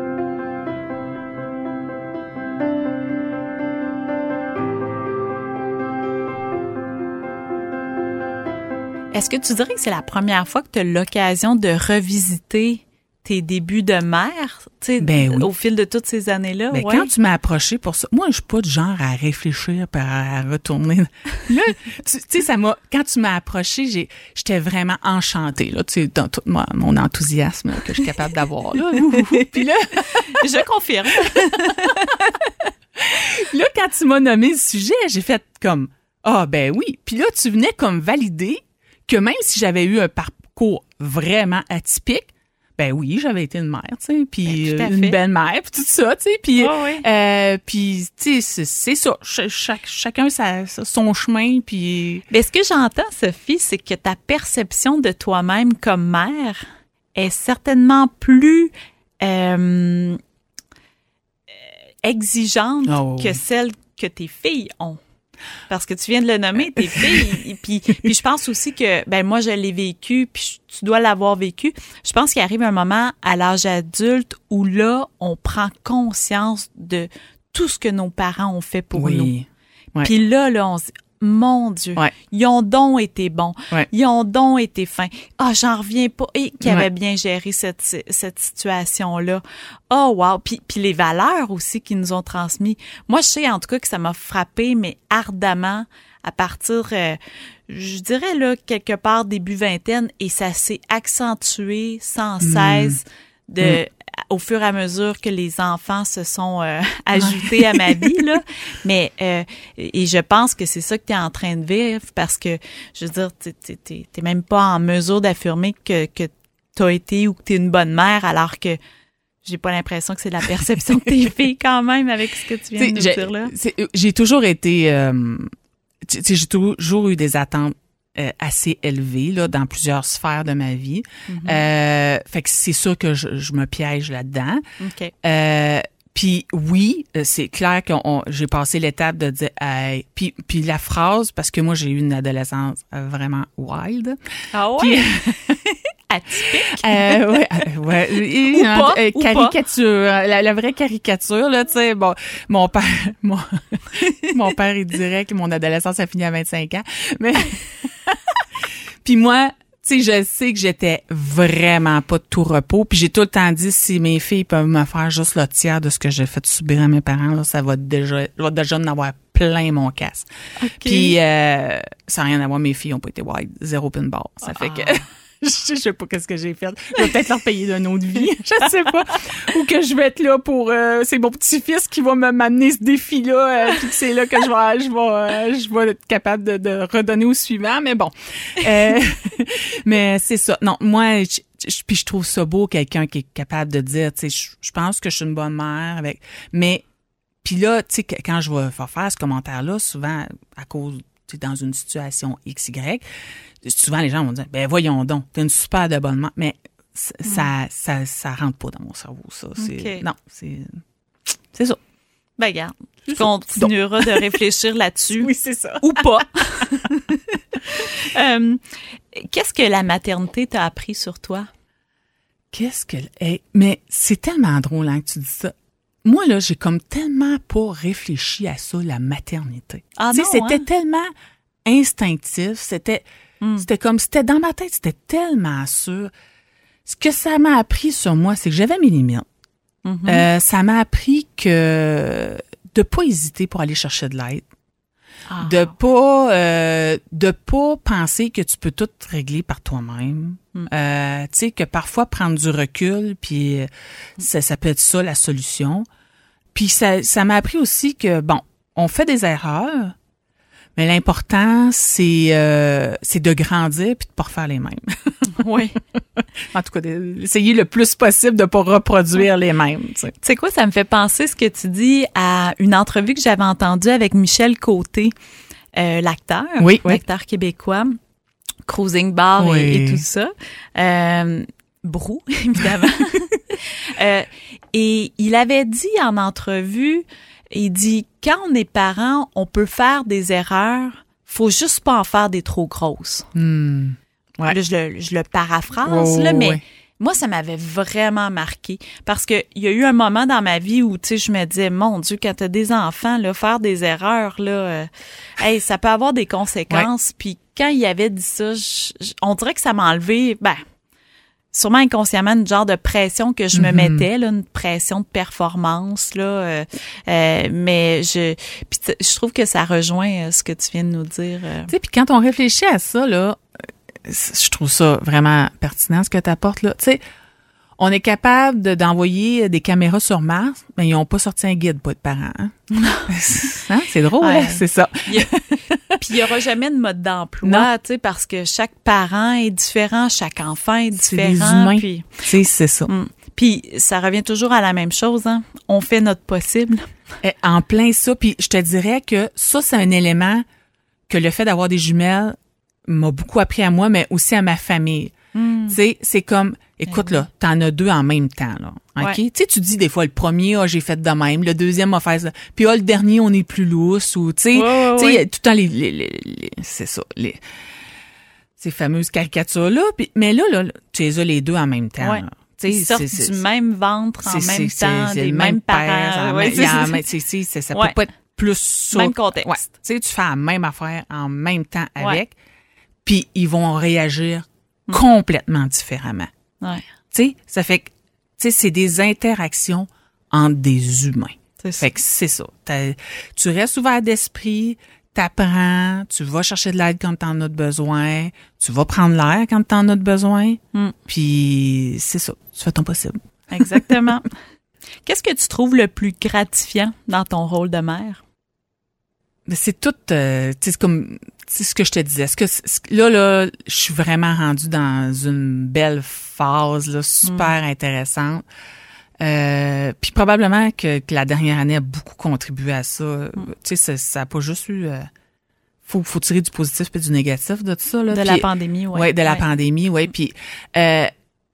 [SPEAKER 1] Est-ce que tu dirais que c'est la première fois que tu as l'occasion de revisiter tes débuts de mère, tu sais,
[SPEAKER 2] oui.
[SPEAKER 1] Au fil de toutes ces années-là?
[SPEAKER 2] Quand tu m'as approché pour ça, moi, je suis pas du genre à réfléchir puis à retourner. Là, tu sais, quand tu m'as approché, j'étais vraiment enchantée, là, tu sais, dans tout mon enthousiasme que je suis capable d'avoir, là. Puis là,
[SPEAKER 1] je confirme.
[SPEAKER 2] Là, quand tu m'as nommé le sujet, j'ai fait comme, oui. Puis là, tu venais comme valider que même si j'avais eu un parcours vraiment atypique, oui, j'avais été une mère, tu sais, puis une belle-mère, puis tout ça, tu sais, puis puis tu sais, c'est ça, chacun son chemin, puis.
[SPEAKER 1] Mais ce que j'entends, Sophie, c'est que ta perception de toi-même comme mère est certainement plus exigeante que celle que tes filles ont. Parce que tu viens de le nommer, tes filles. puis je pense aussi que, moi, je l'ai vécu, puis tu dois l'avoir vécu. Je pense qu'il arrive un moment à l'âge adulte où là, on prend conscience de tout ce que nos parents ont fait pour nous. Ouais. Puis là, on se dit, mon Dieu, ils ont donc été bons, ils ont donc été fins. J'en reviens pas. Et qui avait bien géré cette situation-là. Wow. Puis les valeurs aussi qu'ils nous ont transmis. Moi, je sais en tout cas que ça m'a frappé, mais ardemment, à partir, je dirais là, quelque part début vingtaine, et ça s'est accentué sans cesse au fur et à mesure que les enfants se sont ajoutés à ma vie, là. Mais, et je pense que c'est ça que tu es en train de vivre parce que, je veux dire, t'es même pas en mesure d'affirmer que t'as été ou que t'es une bonne mère alors que j'ai pas l'impression que c'est la perception de tes filles quand même avec ce que tu viens de nous dire là.
[SPEAKER 2] J'ai toujours été, j'ai toujours eu des attentes assez élevée là dans plusieurs sphères de ma vie. Fait que c'est sûr que je me piège là-dedans.
[SPEAKER 1] Okay.
[SPEAKER 2] Puis oui, c'est clair que j'ai passé l'étape de dire hey, puis la phrase parce que moi j'ai eu une adolescence vraiment wild.
[SPEAKER 1] Ah ouais.
[SPEAKER 2] Puis,
[SPEAKER 1] atypique.
[SPEAKER 2] Ouais. Caricature, la vraie caricature là, tu sais. Bon, mon père il dirait que mon adolescence a fini à 25 ans, mais puis moi, tu sais, je sais que j'étais vraiment pas de tout repos. Puis j'ai tout le temps dit, si mes filles peuvent me faire juste le tiers de ce que j'ai fait subir à mes parents, là, je vais déjà en avoir plein mon casse. Okay. Puis ça n'a rien à voir, mes filles ont pas été wide, zéro pin bar. Ça fait que je sais pas qu'est-ce que j'ai fait. Je vais peut-être leur payer d'une autre vie, je sais pas. Ou que je vais être là pour c'est mon petit-fils qui va m'amener ce défi-là, puis que c'est là que je vais être capable de redonner au suivant, mais bon. Mais c'est ça. Non, moi puis je trouve ça beau quelqu'un qui est capable de dire tu sais je pense que je suis une bonne mère avec mais puis là tu sais quand je vais faire ce commentaire-là souvent à cause tu es dans une situation XY, souvent les gens vont dire ben voyons donc, t'es une super de bonne mère, mais ça rentre pas dans mon cerveau, ça. Non, c'est ça.
[SPEAKER 1] Ben, regarde, tu continueras de réfléchir là-dessus.
[SPEAKER 2] Oui, c'est ça.
[SPEAKER 1] Ou pas. Qu'est-ce que la maternité t'a appris sur toi?
[SPEAKER 2] Mais c'est tellement drôle que tu dis ça. Moi, là, j'ai comme tellement pas réfléchi à ça, la maternité.
[SPEAKER 1] Ah non,
[SPEAKER 2] c'était tellement instinctif, c'était dans ma tête, c'était tellement sûr. Ce que ça m'a appris sur moi, c'est que j'avais mes limites.
[SPEAKER 1] Mm-hmm.
[SPEAKER 2] Ça m'a appris que de pas hésiter pour aller chercher de l'aide.
[SPEAKER 1] Ah.
[SPEAKER 2] De pas penser que tu peux tout régler par toi-même. Tu sais, que parfois prendre du recul, puis ça peut être ça la solution. Puis ça m'a appris aussi que, bon, on fait des erreurs, mais l'important, c'est de grandir puis de pas refaire les mêmes.
[SPEAKER 1] Oui.
[SPEAKER 2] En tout cas, d'essayer le plus possible de pas reproduire les mêmes. Tu
[SPEAKER 1] sais quoi, ça me fait penser ce que tu dis à une entrevue que j'avais entendue avec Michel Côté, l'acteur, l'acteur québécois, Cruising Bar et tout ça. Brou, évidemment. Et il avait dit en entrevue, il dit, quand on est parent, on peut faire des erreurs, faut juste pas en faire des trop grosses.
[SPEAKER 2] Ouais.
[SPEAKER 1] Là, je le paraphrase, mais moi, ça m'avait vraiment marqué parce que il y a eu un moment dans ma vie où, tu sais, je me disais, mon Dieu, quand t'as des enfants, là, faire des erreurs, là, ça peut avoir des conséquences. Puis quand il avait dit ça, on dirait que ça m'a enlevé, sûrement inconsciemment, une genre de pression que je me mettais, là, une pression de performance, là. Mais je trouve que ça rejoint ce que tu viens de nous dire.
[SPEAKER 2] Tu sais, puis quand on réfléchit à ça, là, je trouve ça vraiment pertinent ce que tu apportes là. Tu sais, on est capable d'envoyer des caméras sur Mars, mais ils n'ont pas sorti un guide pour être parents. Hein? Hein? C'est drôle, hein? C'est ça.
[SPEAKER 1] Puis il n'y aura jamais de mode d'emploi, tu sais, parce que chaque parent est différent, chaque enfant est différent.
[SPEAKER 2] C'est des humains.
[SPEAKER 1] Puis,
[SPEAKER 2] c'est ça.
[SPEAKER 1] Puis ça revient toujours à la même chose, hein. On fait notre possible.
[SPEAKER 2] En plein ça. Puis je te dirais que ça, c'est un élément que le fait d'avoir des jumelles m'a beaucoup appris à moi, mais aussi à ma famille. Tu sais, c'est comme, écoute, là, t'en as deux en même temps, là. OK? Tu sais, tu dis des fois, le premier, j'ai fait de même, le deuxième m'a fait ça. Puis, le dernier, on est plus lousse, ou, tu sais, tout le temps, c'est ça, ces fameuses caricatures-là. Puis, mais là, tu les as les deux en même temps, là.
[SPEAKER 1] Ils sortent du même ventre en même temps, des mêmes parents.
[SPEAKER 2] Ça peut pas être plus ça.
[SPEAKER 1] Même contexte.
[SPEAKER 2] Ouais. Tu sais, tu fais la même affaire en même temps avec, puis ils vont réagir complètement différemment.
[SPEAKER 1] Ouais.
[SPEAKER 2] Tu sais, ça fait que, tu sais, c'est des interactions entre des humains. Fait que c'est ça. Tu restes ouvert d'esprit, t'apprends, tu vas chercher de l'aide quand t'en as besoin, tu vas prendre l'air quand t'en as besoin, puis c'est ça. Tu fais ton possible.
[SPEAKER 1] Exactement. Qu'est-ce que tu trouves le plus gratifiant dans ton rôle de mère?
[SPEAKER 2] C'est tout, tu sais, c'est comme, c'est ce que je te disais. Là, je suis vraiment rendue dans une belle phase, là, super intéressante. Puis probablement que la dernière année a beaucoup contribué à ça. Tu sais, ça a pas juste eu, faut tirer du positif et du négatif de tout ça, là.
[SPEAKER 1] La pandémie,
[SPEAKER 2] ouais. Ouais, de la pandémie, ouais. Puis, tu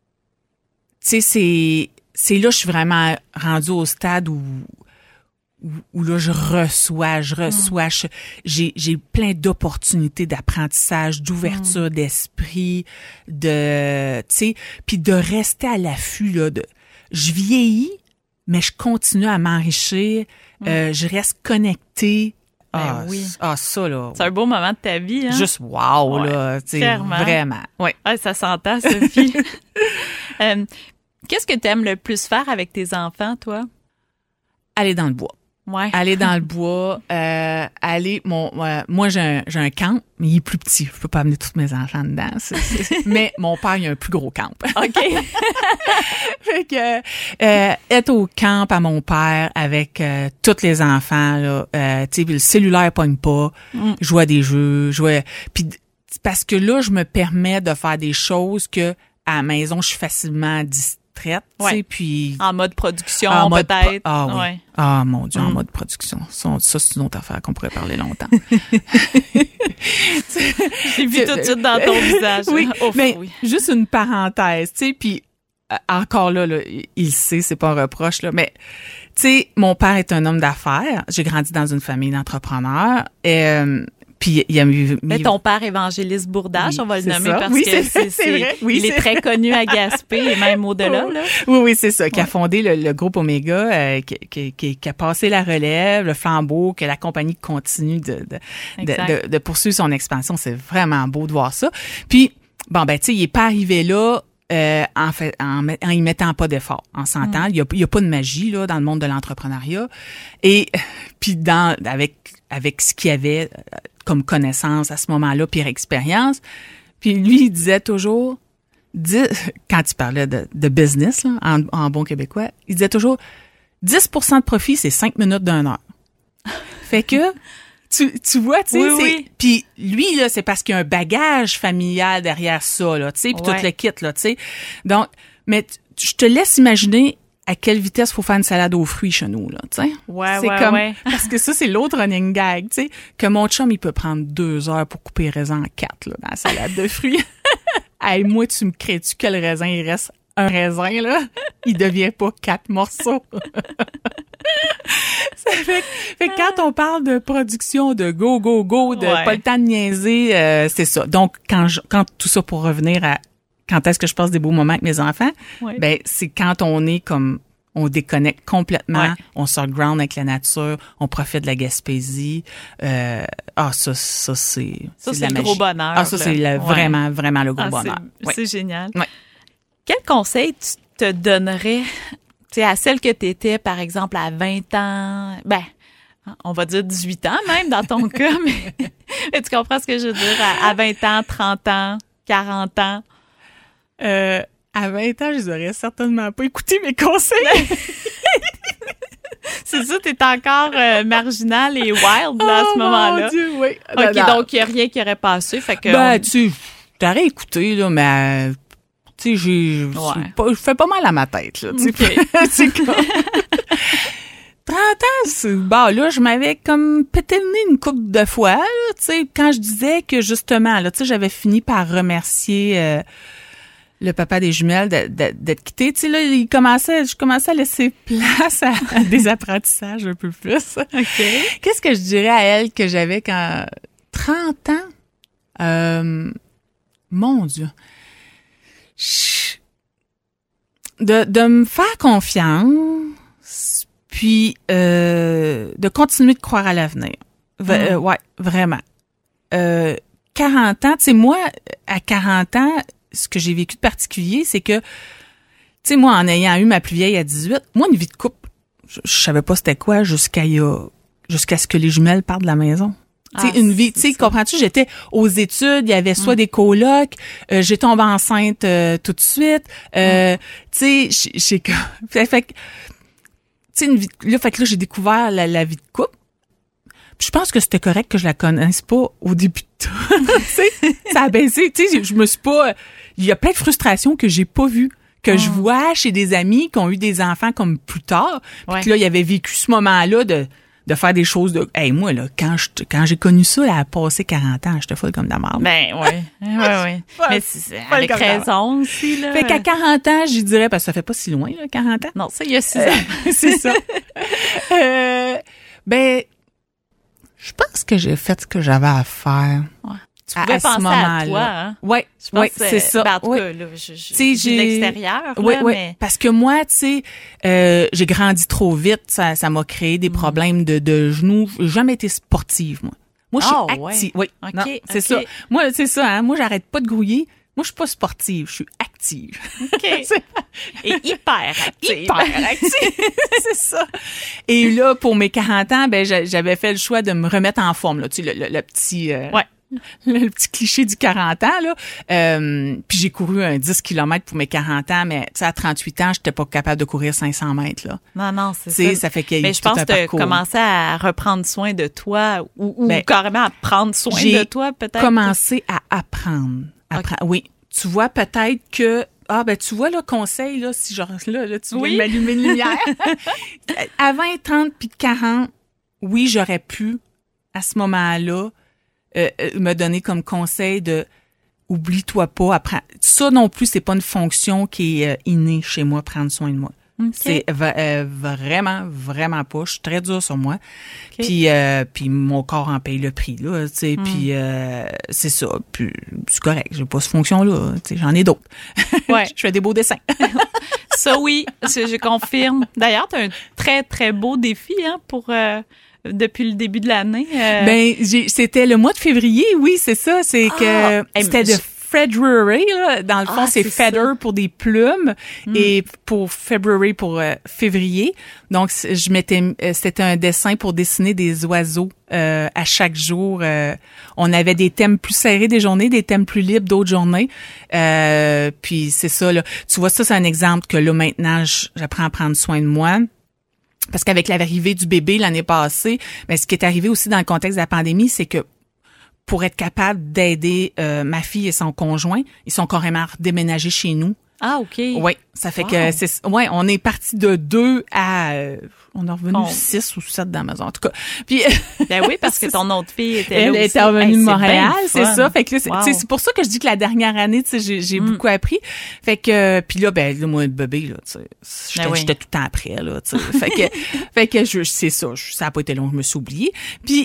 [SPEAKER 2] sais, c'est là, je suis vraiment rendue au stade où là, je reçois, j'ai plein d'opportunités d'apprentissage, d'ouverture d'esprit, tu sais, puis de rester à l'affût, là, je vieillis, mais je continue à m'enrichir, je reste connectée. Ça, là.
[SPEAKER 1] C'est un beau moment de ta vie, hein?
[SPEAKER 2] Juste wow, là, tu sais, vraiment. Ouais.
[SPEAKER 1] Ça s'entend, Sophie. Qu'est-ce que tu aimes le plus faire avec tes enfants, toi?
[SPEAKER 2] Aller dans le bois.
[SPEAKER 1] Ouais.
[SPEAKER 2] Aller dans le bois, moi j'ai un camp, mais il est plus petit, je peux pas amener tous mes enfants dedans. Mais mon père, il a un plus gros camp.
[SPEAKER 1] OK.
[SPEAKER 2] Fait que être au camp à mon père avec tous les enfants là, tu sais, le cellulaire pogne pas, jouer à des jeux, puis parce que là je me permets de faire des choses que à la maison je suis facilement distraite. Tu sais, puis
[SPEAKER 1] en mode production, peut-être.
[SPEAKER 2] Oui. Ah, mon Dieu, en mode production. Ça, c'est une autre affaire qu'on pourrait parler longtemps.
[SPEAKER 1] J'ai vu tout de suite dans ton visage.
[SPEAKER 2] Oui, mais juste une parenthèse, tu sais, puis encore là, il sait, c'est pas un reproche, là, mais tu sais, mon père est un homme d'affaires. J'ai grandi dans une famille d'entrepreneurs. Puis il a mis
[SPEAKER 1] ton père évangéliste Bourdache, on va le nommer
[SPEAKER 2] ça.
[SPEAKER 1] parce
[SPEAKER 2] oui,
[SPEAKER 1] que
[SPEAKER 2] c'est vrai. Oui,
[SPEAKER 1] il est très connu à Gaspé et même au-delà. Là.
[SPEAKER 2] Oui, c'est ça. Qui a fondé le groupe Omega, qui a passé la relève, le flambeau, que la compagnie continue de poursuivre son expansion. C'est vraiment beau de voir ça. Puis, bon, ben, tu sais, il est pas arrivé là en y mettant pas d'effort. On s'entend. Il y a pas de magie, là, dans le monde de l'entrepreneuriat. Et puis, avec ce qu'il y avait comme connaissance à ce moment-là, puis expérience. Puis lui, il disait toujours, quand il parlait de business, là, en bon québécois, il disait toujours, 10% de profit, c'est 5 minutes d'une heure. Fait que, tu vois, tu sais,
[SPEAKER 1] oui.
[SPEAKER 2] Puis lui, là, c'est parce qu'il y a un bagage familial derrière ça, là, tu sais, puis tout le kit, là, tu sais. Donc, mais je te laisse imaginer à quelle vitesse faut faire une salade aux fruits chez nous, là, tu sais.
[SPEAKER 1] Ouais.
[SPEAKER 2] Parce que ça, c'est l'autre running gag, tu sais, que mon chum, il peut prendre 2 heures pour couper les raisins en 4, là, dans la salade de fruits. Hey, moi, tu me crées-tu que le raisin, il reste un raisin, là? Il devient pas 4 morceaux. Ça fait que quand on parle de production, de go, de pas le temps de niaiser, c'est ça. Donc, quand tout ça pour revenir à quand est-ce que je passe des beaux moments avec mes enfants? Ben, c'est quand on est comme, on déconnecte complètement, on sort ground avec la nature, on profite de la Gaspésie. Ça, c'est
[SPEAKER 1] le gros bonheur.
[SPEAKER 2] Ah, ça, c'est vraiment, vraiment le gros bonheur.
[SPEAKER 1] C'est génial.
[SPEAKER 2] Ouais.
[SPEAKER 1] Quel conseil tu te donnerais, tu sais, à celle que tu étais, par exemple, à 20 ans, ben, on va dire 18 ans même dans ton cas, mais tu comprends ce que je veux dire, à 20 ans, 30 ans, 40 ans?
[SPEAKER 2] À 20 ans, je les aurais certainement pas écouté mes conseils.
[SPEAKER 1] C'est ça, t'es encore marginal et wild là, à ce moment-là.
[SPEAKER 2] Mon Dieu, oui.
[SPEAKER 1] OK, donc il n'y a rien qui aurait passé, fait que...
[SPEAKER 2] Ben, tu t'aurais écouté, là, mais... Tu sais, je fais pas mal à ma tête, là.
[SPEAKER 1] Okay.
[SPEAKER 2] C'est comme... 30 ans, là, je m'avais comme pété le nez une couple de fois, là, tu sais, quand je disais que, justement, là, tu sais, j'avais fini par remercier le papa des jumelles d'être quitté. Tu sais, là, je commençais à laisser place à des apprentissages un peu plus.
[SPEAKER 1] OK.
[SPEAKER 2] Qu'est-ce que je dirais à elle que j'avais quand... 30 ans? Mon Dieu. De me faire confiance, puis de continuer de croire à l'avenir. Ouais, vraiment. 40 ans, tu sais, moi, à 40 ans, ce que j'ai vécu de particulier, c'est que, tu sais, moi, en ayant eu ma plus vieille à 18, moi, une vie de couple, je savais pas c'était quoi jusqu'à ce que les jumelles partent de la maison. Tu sais, une vie, tu sais, comprends-tu, j'étais aux études, il y avait soit des colocs, j'ai tombé enceinte tout de suite, tu sais, j'ai fait que, tu sais, une vie, là, fait que là, j'ai découvert la vie de couple. Puis je pense que c'était correct que je la connaisse pas au début de tout. Tu sais, ça a baissé, tu sais, je me suis pas, il y a plein de frustrations que j'ai pas vues, que je vois chez des amis qui ont eu des enfants comme plus tard, puis que là, il avait vécu ce moment-là de faire des choses de... Hey, moi, là, quand j'ai connu ça, là, à passer 40 ans, j'étais folle comme de la marde.
[SPEAKER 1] Ben, ouais. Mais c'est avec raison aussi, là.
[SPEAKER 2] Fait qu'à 40 ans, j'y dirais, parce que ça fait pas si loin, là, 40 ans.
[SPEAKER 1] Non, ça, il y a 6 ans.
[SPEAKER 2] C'est ça. Ben, je pense que j'ai fait ce que j'avais à faire.
[SPEAKER 1] Ouais. Tu pouvais penser à toi, hein?
[SPEAKER 2] Ouais, c'est ça.
[SPEAKER 1] Ben, en tout cas, là, j'ai de l'extérieur, mais...
[SPEAKER 2] Parce que moi, tu sais, j'ai grandi trop vite, ça m'a créé des problèmes de genoux. J'ai jamais été sportive, moi. Moi, je suis active. Oui,
[SPEAKER 1] okay,
[SPEAKER 2] c'est ça. Moi, c'est ça, hein. Moi, j'arrête pas de grouiller. Moi, je suis pas sportive, je suis active.
[SPEAKER 1] OK. Et hyper active.
[SPEAKER 2] C'est ça. Et là, pour mes 40 ans, ben, j'avais fait le choix de me remettre en forme, là. Tu sais, le petit... Le petit cliché du 40 ans, là. Puis j'ai couru un 10 km pour mes 40 ans, mais tu sais, à 38 ans, j'étais pas capable de courir 500 mètres, là.
[SPEAKER 1] Non, c'est ça.
[SPEAKER 2] Ça fait qu'il y a
[SPEAKER 1] mais je pense que tu as commencé à reprendre soin de toi ou carrément à prendre soin de toi, peut-être.
[SPEAKER 2] J'ai commencé à apprendre.
[SPEAKER 1] Okay.
[SPEAKER 2] Oui. Tu vois, peut-être que... Ah, ben, tu vois, le conseil, là, si genre, là, tu viens de m'allumer une lumière. À 20, 30 puis 40, oui, j'aurais pu, à ce moment-là, me donner comme conseil de oublie-toi pas, apprends. Ça non plus, c'est pas une fonction qui est innée chez moi, prendre soin de moi.
[SPEAKER 1] Okay.
[SPEAKER 2] C'est vraiment, vraiment pas. Je suis très dure sur moi.
[SPEAKER 1] Okay.
[SPEAKER 2] Puis mon corps en paye le prix, là, tu sais. Puis c'est ça. Puis c'est correct. J'ai pas cette fonction-là. Tu sais, j'en ai d'autres.
[SPEAKER 1] Ouais.
[SPEAKER 2] Je fais des beaux dessins.
[SPEAKER 1] Ça, oui, je confirme. D'ailleurs, tu as un très, très beau défi pour depuis le début de l'année.
[SPEAKER 2] Ben, c'était le mois de février, oui, c'est ça. C'est que c'était de February, là. Dans le fond, c'est feather pour des plumes et pour February pour février. Donc, c'était un dessin pour dessiner des oiseaux à chaque jour. On avait des thèmes plus serrés des journées, des thèmes plus libres d'autres journées. Puis c'est ça, là. Tu vois, ça, c'est un exemple que là, maintenant, j'apprends à prendre soin de moi. Parce qu'avec l'arrivée du bébé l'année passée, ben, ce qui est arrivé aussi dans le contexte de la pandémie, c'est que pour être capable d'aider ma fille et son conjoint, ils sont carrément déménagés chez nous.
[SPEAKER 1] Ah, OK.
[SPEAKER 2] Oui, ça fait que on est parti de 2 à on est revenu 6 ou 7 dans la maison en tout cas. Puis
[SPEAKER 1] ben oui, parce que ton autre fille était là
[SPEAKER 2] elle était revenue de Montréal, c'est ça. Fait que là,
[SPEAKER 1] wow.
[SPEAKER 2] c'est pour ça que je dis que la dernière année, tu sais, j'ai beaucoup appris. Fait que puis là ben moi le bébé là, tu sais, j'étais tout le temps après là, tu sais. fait que c'est ça, ça a pas été long, je me suis oubliée. Puis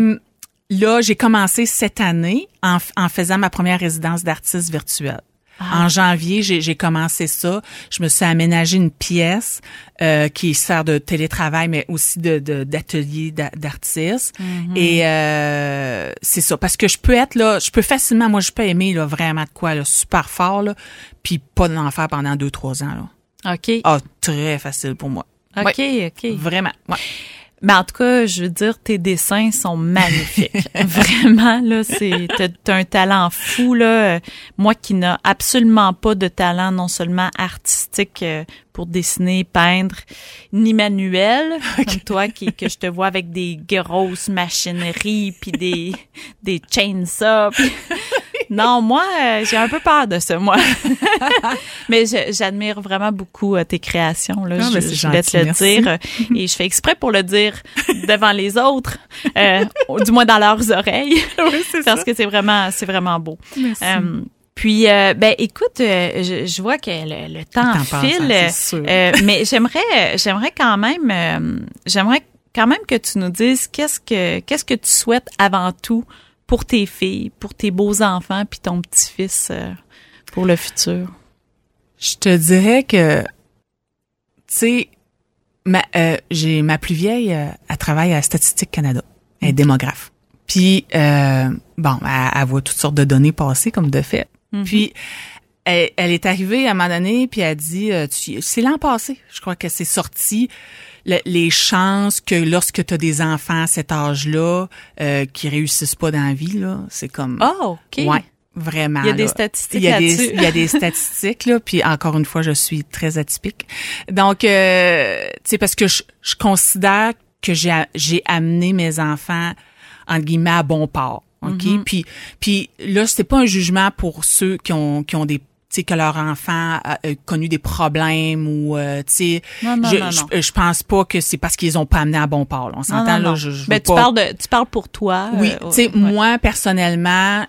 [SPEAKER 2] là, j'ai commencé cette année en faisant ma première résidence d'artiste virtuelle. En janvier, j'ai commencé ça. Je me suis aménagé une pièce qui sert de télétravail, mais aussi d'atelier d'artistes. Et c'est ça, parce que je peux facilement, moi, je peux aimer là, vraiment de quoi, là, super fort, là, puis pas d'en faire pendant 2-3 ans. Là.
[SPEAKER 1] OK.
[SPEAKER 2] Ah, très facile pour moi.
[SPEAKER 1] OK,
[SPEAKER 2] ouais,
[SPEAKER 1] OK.
[SPEAKER 2] Vraiment, ouais.
[SPEAKER 1] Mais en tout cas, je veux dire, tes dessins sont magnifiques. Vraiment, là, t'as un talent fou, là. Moi qui n'ai absolument pas de talent, non seulement artistique pour dessiner, peindre, ni manuel, comme toi, que je te vois avec des grosses machineries puis des chainsaws. Non, moi, j'ai un peu peur de ça, moi. Mais j'admire vraiment beaucoup tes créations, là. Je voulais te le dire. Et je fais exprès pour le dire devant les autres, du moins dans leurs oreilles.
[SPEAKER 2] Oui, c'est
[SPEAKER 1] parce
[SPEAKER 2] ça.
[SPEAKER 1] que c'est vraiment beau.
[SPEAKER 2] Merci.
[SPEAKER 1] Puis, ben, écoute, je vois que le temps file, mais j'aimerais quand même que tu nous dises qu'est-ce que tu souhaites avant tout pour tes filles, pour tes beaux-enfants, puis ton petit-fils pour le futur?
[SPEAKER 2] Je te dirais que, tu sais, j'ai ma plus vieille, elle travaille à Statistique Canada. Elle est démographe. Puis, bon, elle voit toutes sortes de données passer comme de fait. Mm-hmm. Puis, elle est arrivée à un moment donné, puis elle dit, c'est l'an passé, je crois que c'est sorti, les chances que lorsque tu as des enfants à cet âge-là, qui réussissent pas dans la vie, là, c'est comme...
[SPEAKER 1] Oh, OK.
[SPEAKER 2] Ouais, vraiment.
[SPEAKER 1] Il y a des statistiques
[SPEAKER 2] là-dessus. Il y a des statistiques, là, puis encore une fois, je suis très atypique. Donc, tu sais, parce que je considère que j'ai amené mes enfants, entre guillemets, à bon port. OK? Mm-hmm. Puis là, c'est pas un jugement pour ceux qui ont des, tu sais, que leur enfant a connu des problèmes ou, tu sais, je pense pas que c'est parce qu'ils ont pas amené à bon port. Là. On s'entend, là, je
[SPEAKER 1] ben, tu parles pour toi.
[SPEAKER 2] Oui, tu sais, moi, personnellement,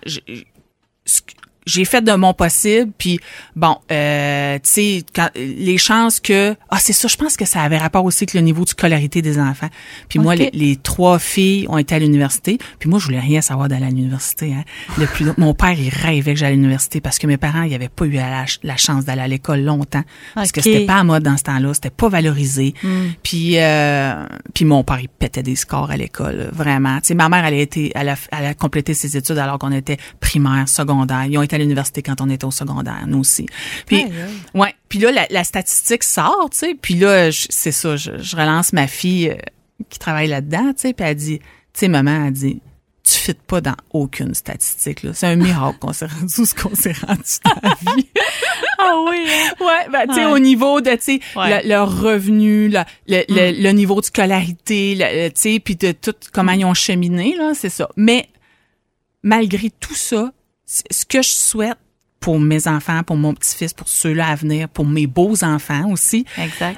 [SPEAKER 2] j'ai fait de mon possible, puis bon, tu sais, les chances que... Ah, c'est ça, je pense que ça avait rapport aussi avec le niveau de scolarité des enfants. Puis moi, les 3 filles ont été à l'université, puis moi, je voulais rien savoir d'aller à l'université. Hein. Mon père, il rêvait que j'allais à l'université parce que mes parents, ils avaient pas eu la chance d'aller à l'école longtemps, parce que c'était pas à mode dans ce temps-là, c'était pas valorisé. Puis mon père, il pétait des scores à l'école, vraiment. Tu sais, ma mère, elle a complété ses études alors qu'on était primaire, secondaire. Ils ont été à l'université quand on était au secondaire, nous aussi. Puis, ouais. Puis là, la statistique sort, tu sais. Puis là, c'est ça, je relance ma fille qui travaille là-dedans, tu sais. Puis elle dit, tu sais, maman, elle dit, tu fites pas dans aucune statistique, là. C'est un miracle qu'on s'est rendu où ce qu'on s'est rendu dans la vie.
[SPEAKER 1] Ah oui.
[SPEAKER 2] Ouais, ben, tu sais, au niveau de, tu sais, leur revenu, le niveau de scolarité, tu sais, puis de tout, comment ils ont cheminé, là, c'est ça. Mais, malgré tout ça, ce que je souhaite pour mes enfants, pour mon petit-fils, pour ceux-là à venir, pour mes beaux-enfants aussi,
[SPEAKER 1] exact.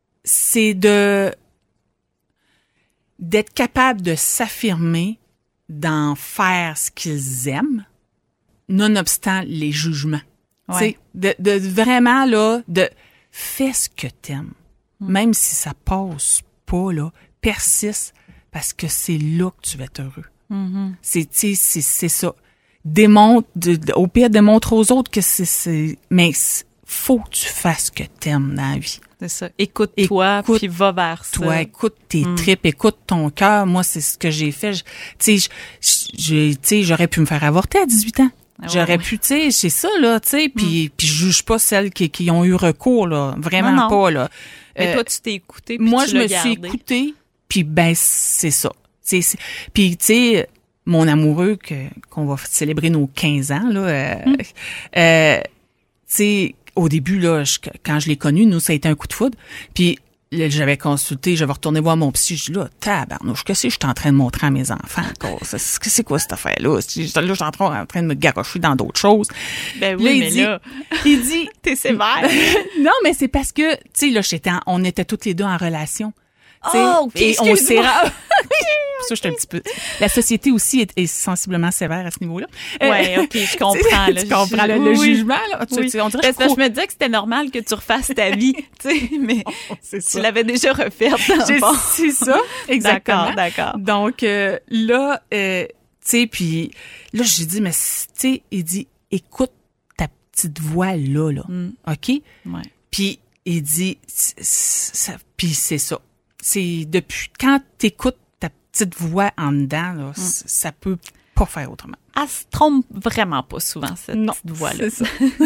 [SPEAKER 2] C'est d'être capable de s'affirmer d'en faire ce qu'ils aiment, nonobstant les jugements.
[SPEAKER 1] Ouais.
[SPEAKER 2] Tu sais, de vraiment, là, fais ce que t'aimes. Même si ça passe pas, là, persiste, parce que c'est là que tu vas être heureux. C'est ça. Au pire, démontre aux autres que mais faut que tu fasses ce que t'aimes dans la vie.
[SPEAKER 1] C'est ça. Écoute-toi, puis va vers ça.
[SPEAKER 2] Toi, écoute tes tripes, écoute ton cœur. Moi, c'est ce que j'ai fait. Tu sais, j'aurais pu me faire avorter à 18 ans. J'aurais pu, tu sais, c'est ça, là, tu sais, puis je juge pas celles qui ont eu recours, là. Vraiment
[SPEAKER 1] non.
[SPEAKER 2] pas, là.
[SPEAKER 1] Mais toi, tu t'es écouté, puis
[SPEAKER 2] moi,
[SPEAKER 1] tu
[SPEAKER 2] je
[SPEAKER 1] l'as
[SPEAKER 2] me
[SPEAKER 1] gardé.
[SPEAKER 2] suis écoutée, puis ben, c'est ça. Puis, tu sais, mon amoureux, qu'on va célébrer nos 15 ans, là, tu sais, au début, là, quand je l'ai connu, nous, ça a été un coup de foudre. Puis, là, j'avais consulté, j'avais retourné voir mon psy, je dis là, tabarnouche, qu'est-ce que je suis en train de montrer à mes enfants encore? C'est quoi cette affaire-là? Là, je suis en train de me garrocher dans d'autres choses.
[SPEAKER 1] Ben oui,
[SPEAKER 2] là,
[SPEAKER 1] il dit, t'es sévère.
[SPEAKER 2] Non, mais c'est parce que, tu sais, là, on était toutes les deux en relation.
[SPEAKER 1] Oh, OK,
[SPEAKER 2] et on s'est
[SPEAKER 1] Ça,
[SPEAKER 2] je suis un petit peu. La société aussi est sensiblement sévère à ce niveau-là.
[SPEAKER 1] Ouais, OK, je comprends. Là,
[SPEAKER 2] tu comprends le jugement, là.
[SPEAKER 1] Oui. On dirait que je me disais que c'était normal que tu refasses ta vie, tu sais, mais tu l'avais déjà refaite.
[SPEAKER 2] C'est ça, exactement.
[SPEAKER 1] D'accord.
[SPEAKER 2] Donc là, tu sais, puis là, j'ai dit, mais tu sais, il dit, écoute ta petite voix là, OK?
[SPEAKER 1] Ouais.
[SPEAKER 2] Puis il dit, puis c'est ça. C'est depuis quand t'écoutes ta petite voix en dedans, là, ça peut pas faire autrement.
[SPEAKER 1] Elle se trompe vraiment pas souvent, cette petite voix-là.
[SPEAKER 2] C'est ça.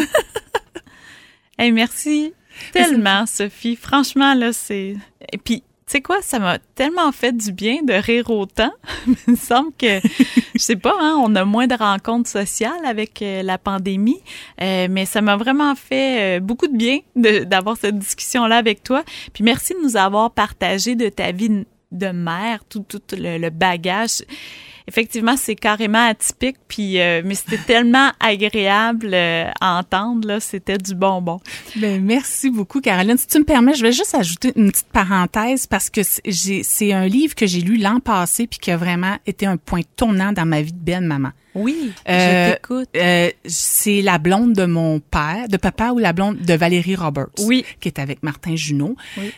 [SPEAKER 1] Hey, merci tellement, Sophie. Franchement, là, c'est... Et puis, tu sais quoi, ça m'a tellement fait du bien de rire autant. Il me semble que, je sais pas, hein, on a moins de rencontres sociales avec la pandémie, mais ça m'a vraiment fait beaucoup de bien d'avoir cette discussion-là avec toi. Puis merci de nous avoir partagé de ta vie de mère, tout le bagage. Effectivement, c'est carrément atypique, puis mais c'était tellement agréable à entendre, là, c'était du bonbon.
[SPEAKER 2] Ben merci beaucoup, Caroline. Si tu me permets, je vais juste ajouter une petite parenthèse parce que c'est un livre que j'ai lu l'an passé puis qui a vraiment été un point tournant dans ma vie de belle-maman.
[SPEAKER 1] Oui, je t'écoute.
[SPEAKER 2] C'est La blonde de mon père, de papa, ou La blonde de Valérie Roberts, qui est avec Martin Junot. Oui.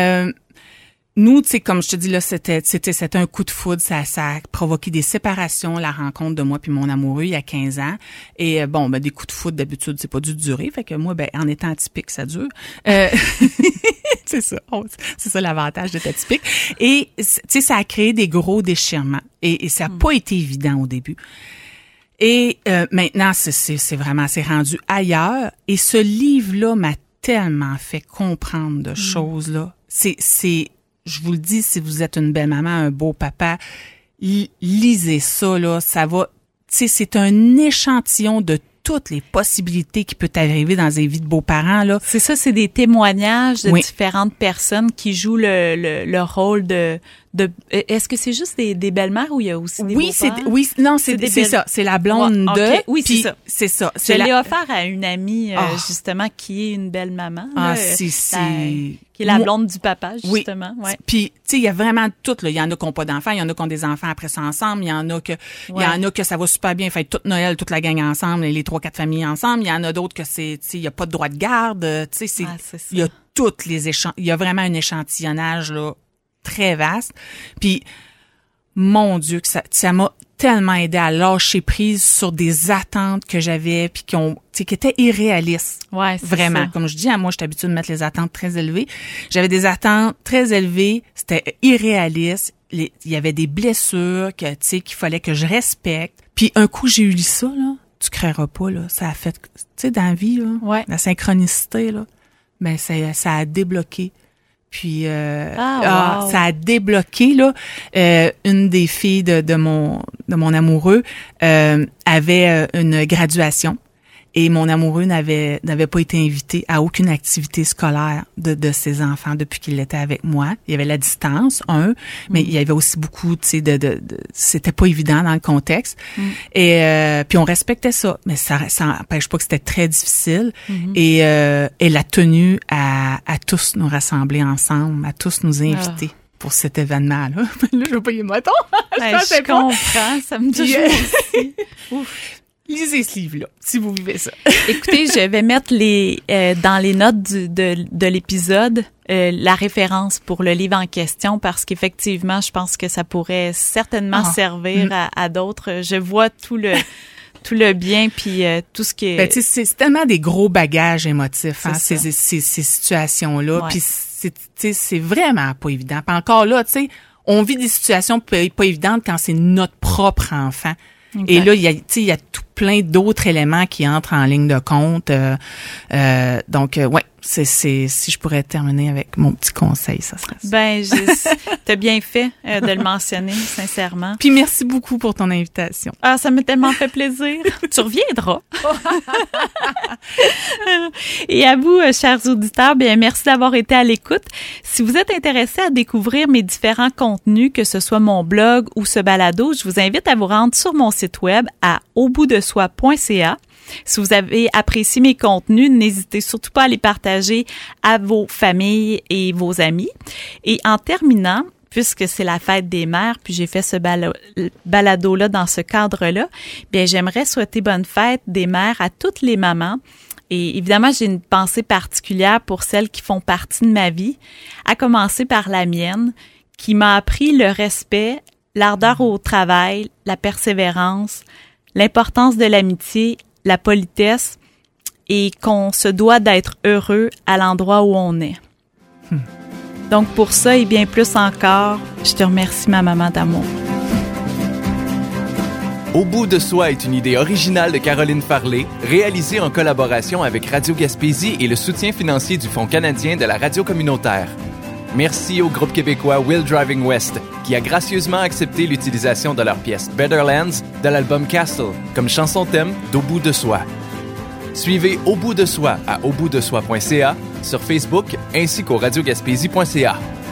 [SPEAKER 2] Nous, tu sais, comme je te dis là, c'était un coup de foudre, ça a provoqué des séparations, la rencontre de moi puis mon amoureux il y a 15 ans. Et bon, ben des coups de foudre d'habitude, c'est pas dû durer, fait que moi, ben en étant atypique, ça dure. C'est ça, c'est ça l'avantage d'être atypique. Et tu sais, ça a créé des gros déchirements et ça a pas été évident au début. Et maintenant, c'est vraiment, c'est rendu ailleurs. Et ce livre-là m'a tellement fait comprendre de choses là. Je vous le dis, si vous êtes une belle maman, un beau papa, lisez ça, là. Ça va, tu sais, c'est un échantillon de toutes les possibilités qui peuvent arriver dans les vies de beaux-parents, là.
[SPEAKER 1] C'est ça, c'est des témoignages de différentes personnes qui jouent le rôle de est-ce que c'est juste des belles-mères ou il y a aussi des beaux-parents?
[SPEAKER 2] C'est ça. C'est la blonde de.
[SPEAKER 1] Oui, c'est ça.
[SPEAKER 2] C'est ça.
[SPEAKER 1] Je l'ai offert à une amie, justement, qui est une belle-maman. Qui est la blonde du papa, justement.
[SPEAKER 2] Oui. Puis, tu sais, il y a vraiment tout, là. Il y en a qui n'ont pas d'enfants, il y en a qui ont des enfants après ça ensemble, il y en a que ça va super bien, fait toute Noël, toute la gang ensemble, les 3-4 familles ensemble. Il y en a d'autres que tu sais, il y a pas de droit de garde. Tu sais, il y a toutes les il y a vraiment un échantillonnage, là, très vaste. Puis, mon Dieu, que ça m'a tellement aidé à lâcher prise sur des attentes que j'avais puis qui étaient irréalistes.
[SPEAKER 1] Ouais, c'est
[SPEAKER 2] vraiment.
[SPEAKER 1] Ça.
[SPEAKER 2] Comme je dis, moi, je suis habituée de mettre les attentes très élevées. J'avais des attentes très élevées, c'était irréaliste. Il y avait des blessures qu'il fallait que je respecte. Puis un coup, j'ai eu ça, là. Tu créeras pas, là. Ça a fait, tu sais, dans la vie, là, la synchronicité, là, ben ça a débloqué. Puis ça a débloqué là. Une des filles de mon amoureux avait une graduation et mon amoureux n'avait pas été invité à aucune activité scolaire de ses enfants depuis qu'il était avec moi. Il y avait la distance, mais il y avait aussi beaucoup, tu sais, c'était pas évident dans le contexte. Et puis on respectait ça, mais ça n'empêche pas que c'était très difficile. Et elle a tenu à tous nous rassembler ensemble, à tous nous inviter. pour cet événement-là. Là, je veux pas y mettre.
[SPEAKER 1] Je comprends, ça me touche aussi. Ouf.
[SPEAKER 2] Lisez ce livre-là, si vous vivez ça.
[SPEAKER 1] Écoutez, je vais mettre dans les notes de l'épisode la référence pour le livre en question parce qu'effectivement, je pense que ça pourrait certainement servir à d'autres. Je vois tout le bien puis tout ce qui est...
[SPEAKER 2] Ben, tu sais, c'est tellement des gros bagages émotifs, hein, ces situations-là.
[SPEAKER 1] Ouais.
[SPEAKER 2] Puis c'est vraiment pas évident. Puis encore là, tu sais, on vit des situations pas évidentes quand c'est notre propre enfant. Exact. Et là, il y a tout plein d'autres éléments qui entrent en ligne de compte. Donc, ouais, si je pourrais terminer avec mon petit conseil, ça serait ça.
[SPEAKER 1] Ben, t'as bien fait de le mentionner, sincèrement.
[SPEAKER 2] Puis merci beaucoup pour ton invitation.
[SPEAKER 1] Ah, ça m'a tellement fait plaisir. Tu reviendras. Et à vous, chers auditeurs, bien, merci d'avoir été à l'écoute. Si vous êtes intéressés à découvrir mes différents contenus, que ce soit mon blog ou ce balado, je vous invite à vous rendre sur mon site web à auboutdesoi.ca. Si vous avez apprécié mes contenus, n'hésitez surtout pas à les partager à vos familles et vos amis. Et en terminant, puisque c'est la fête des mères, puis j'ai fait ce balado-là dans ce cadre-là, bien, j'aimerais souhaiter bonne fête des mères à toutes les mamans. Et évidemment, j'ai une pensée particulière pour celles qui font partie de ma vie, à commencer par la mienne, qui m'a appris le respect, l'ardeur au travail, la persévérance, l'importance de l'amitié, la politesse et qu'on se doit d'être heureux à l'endroit où on est. Donc pour ça et bien plus encore, je te remercie ma maman d'amour.
[SPEAKER 3] Au bout de soi est une idée originale de Caroline Farley, réalisée en collaboration avec Radio Gaspésie et le soutien financier du Fonds canadien de la radio communautaire. Merci au groupe québécois Will Driving West, qui a gracieusement accepté l'utilisation de leur pièce Better Lands de l'album Castle comme chanson thème d'Au bout de soi. Suivez Au bout de soi à auboutdesoi.ca sur Facebook ainsi qu'au radiogaspésie.ca.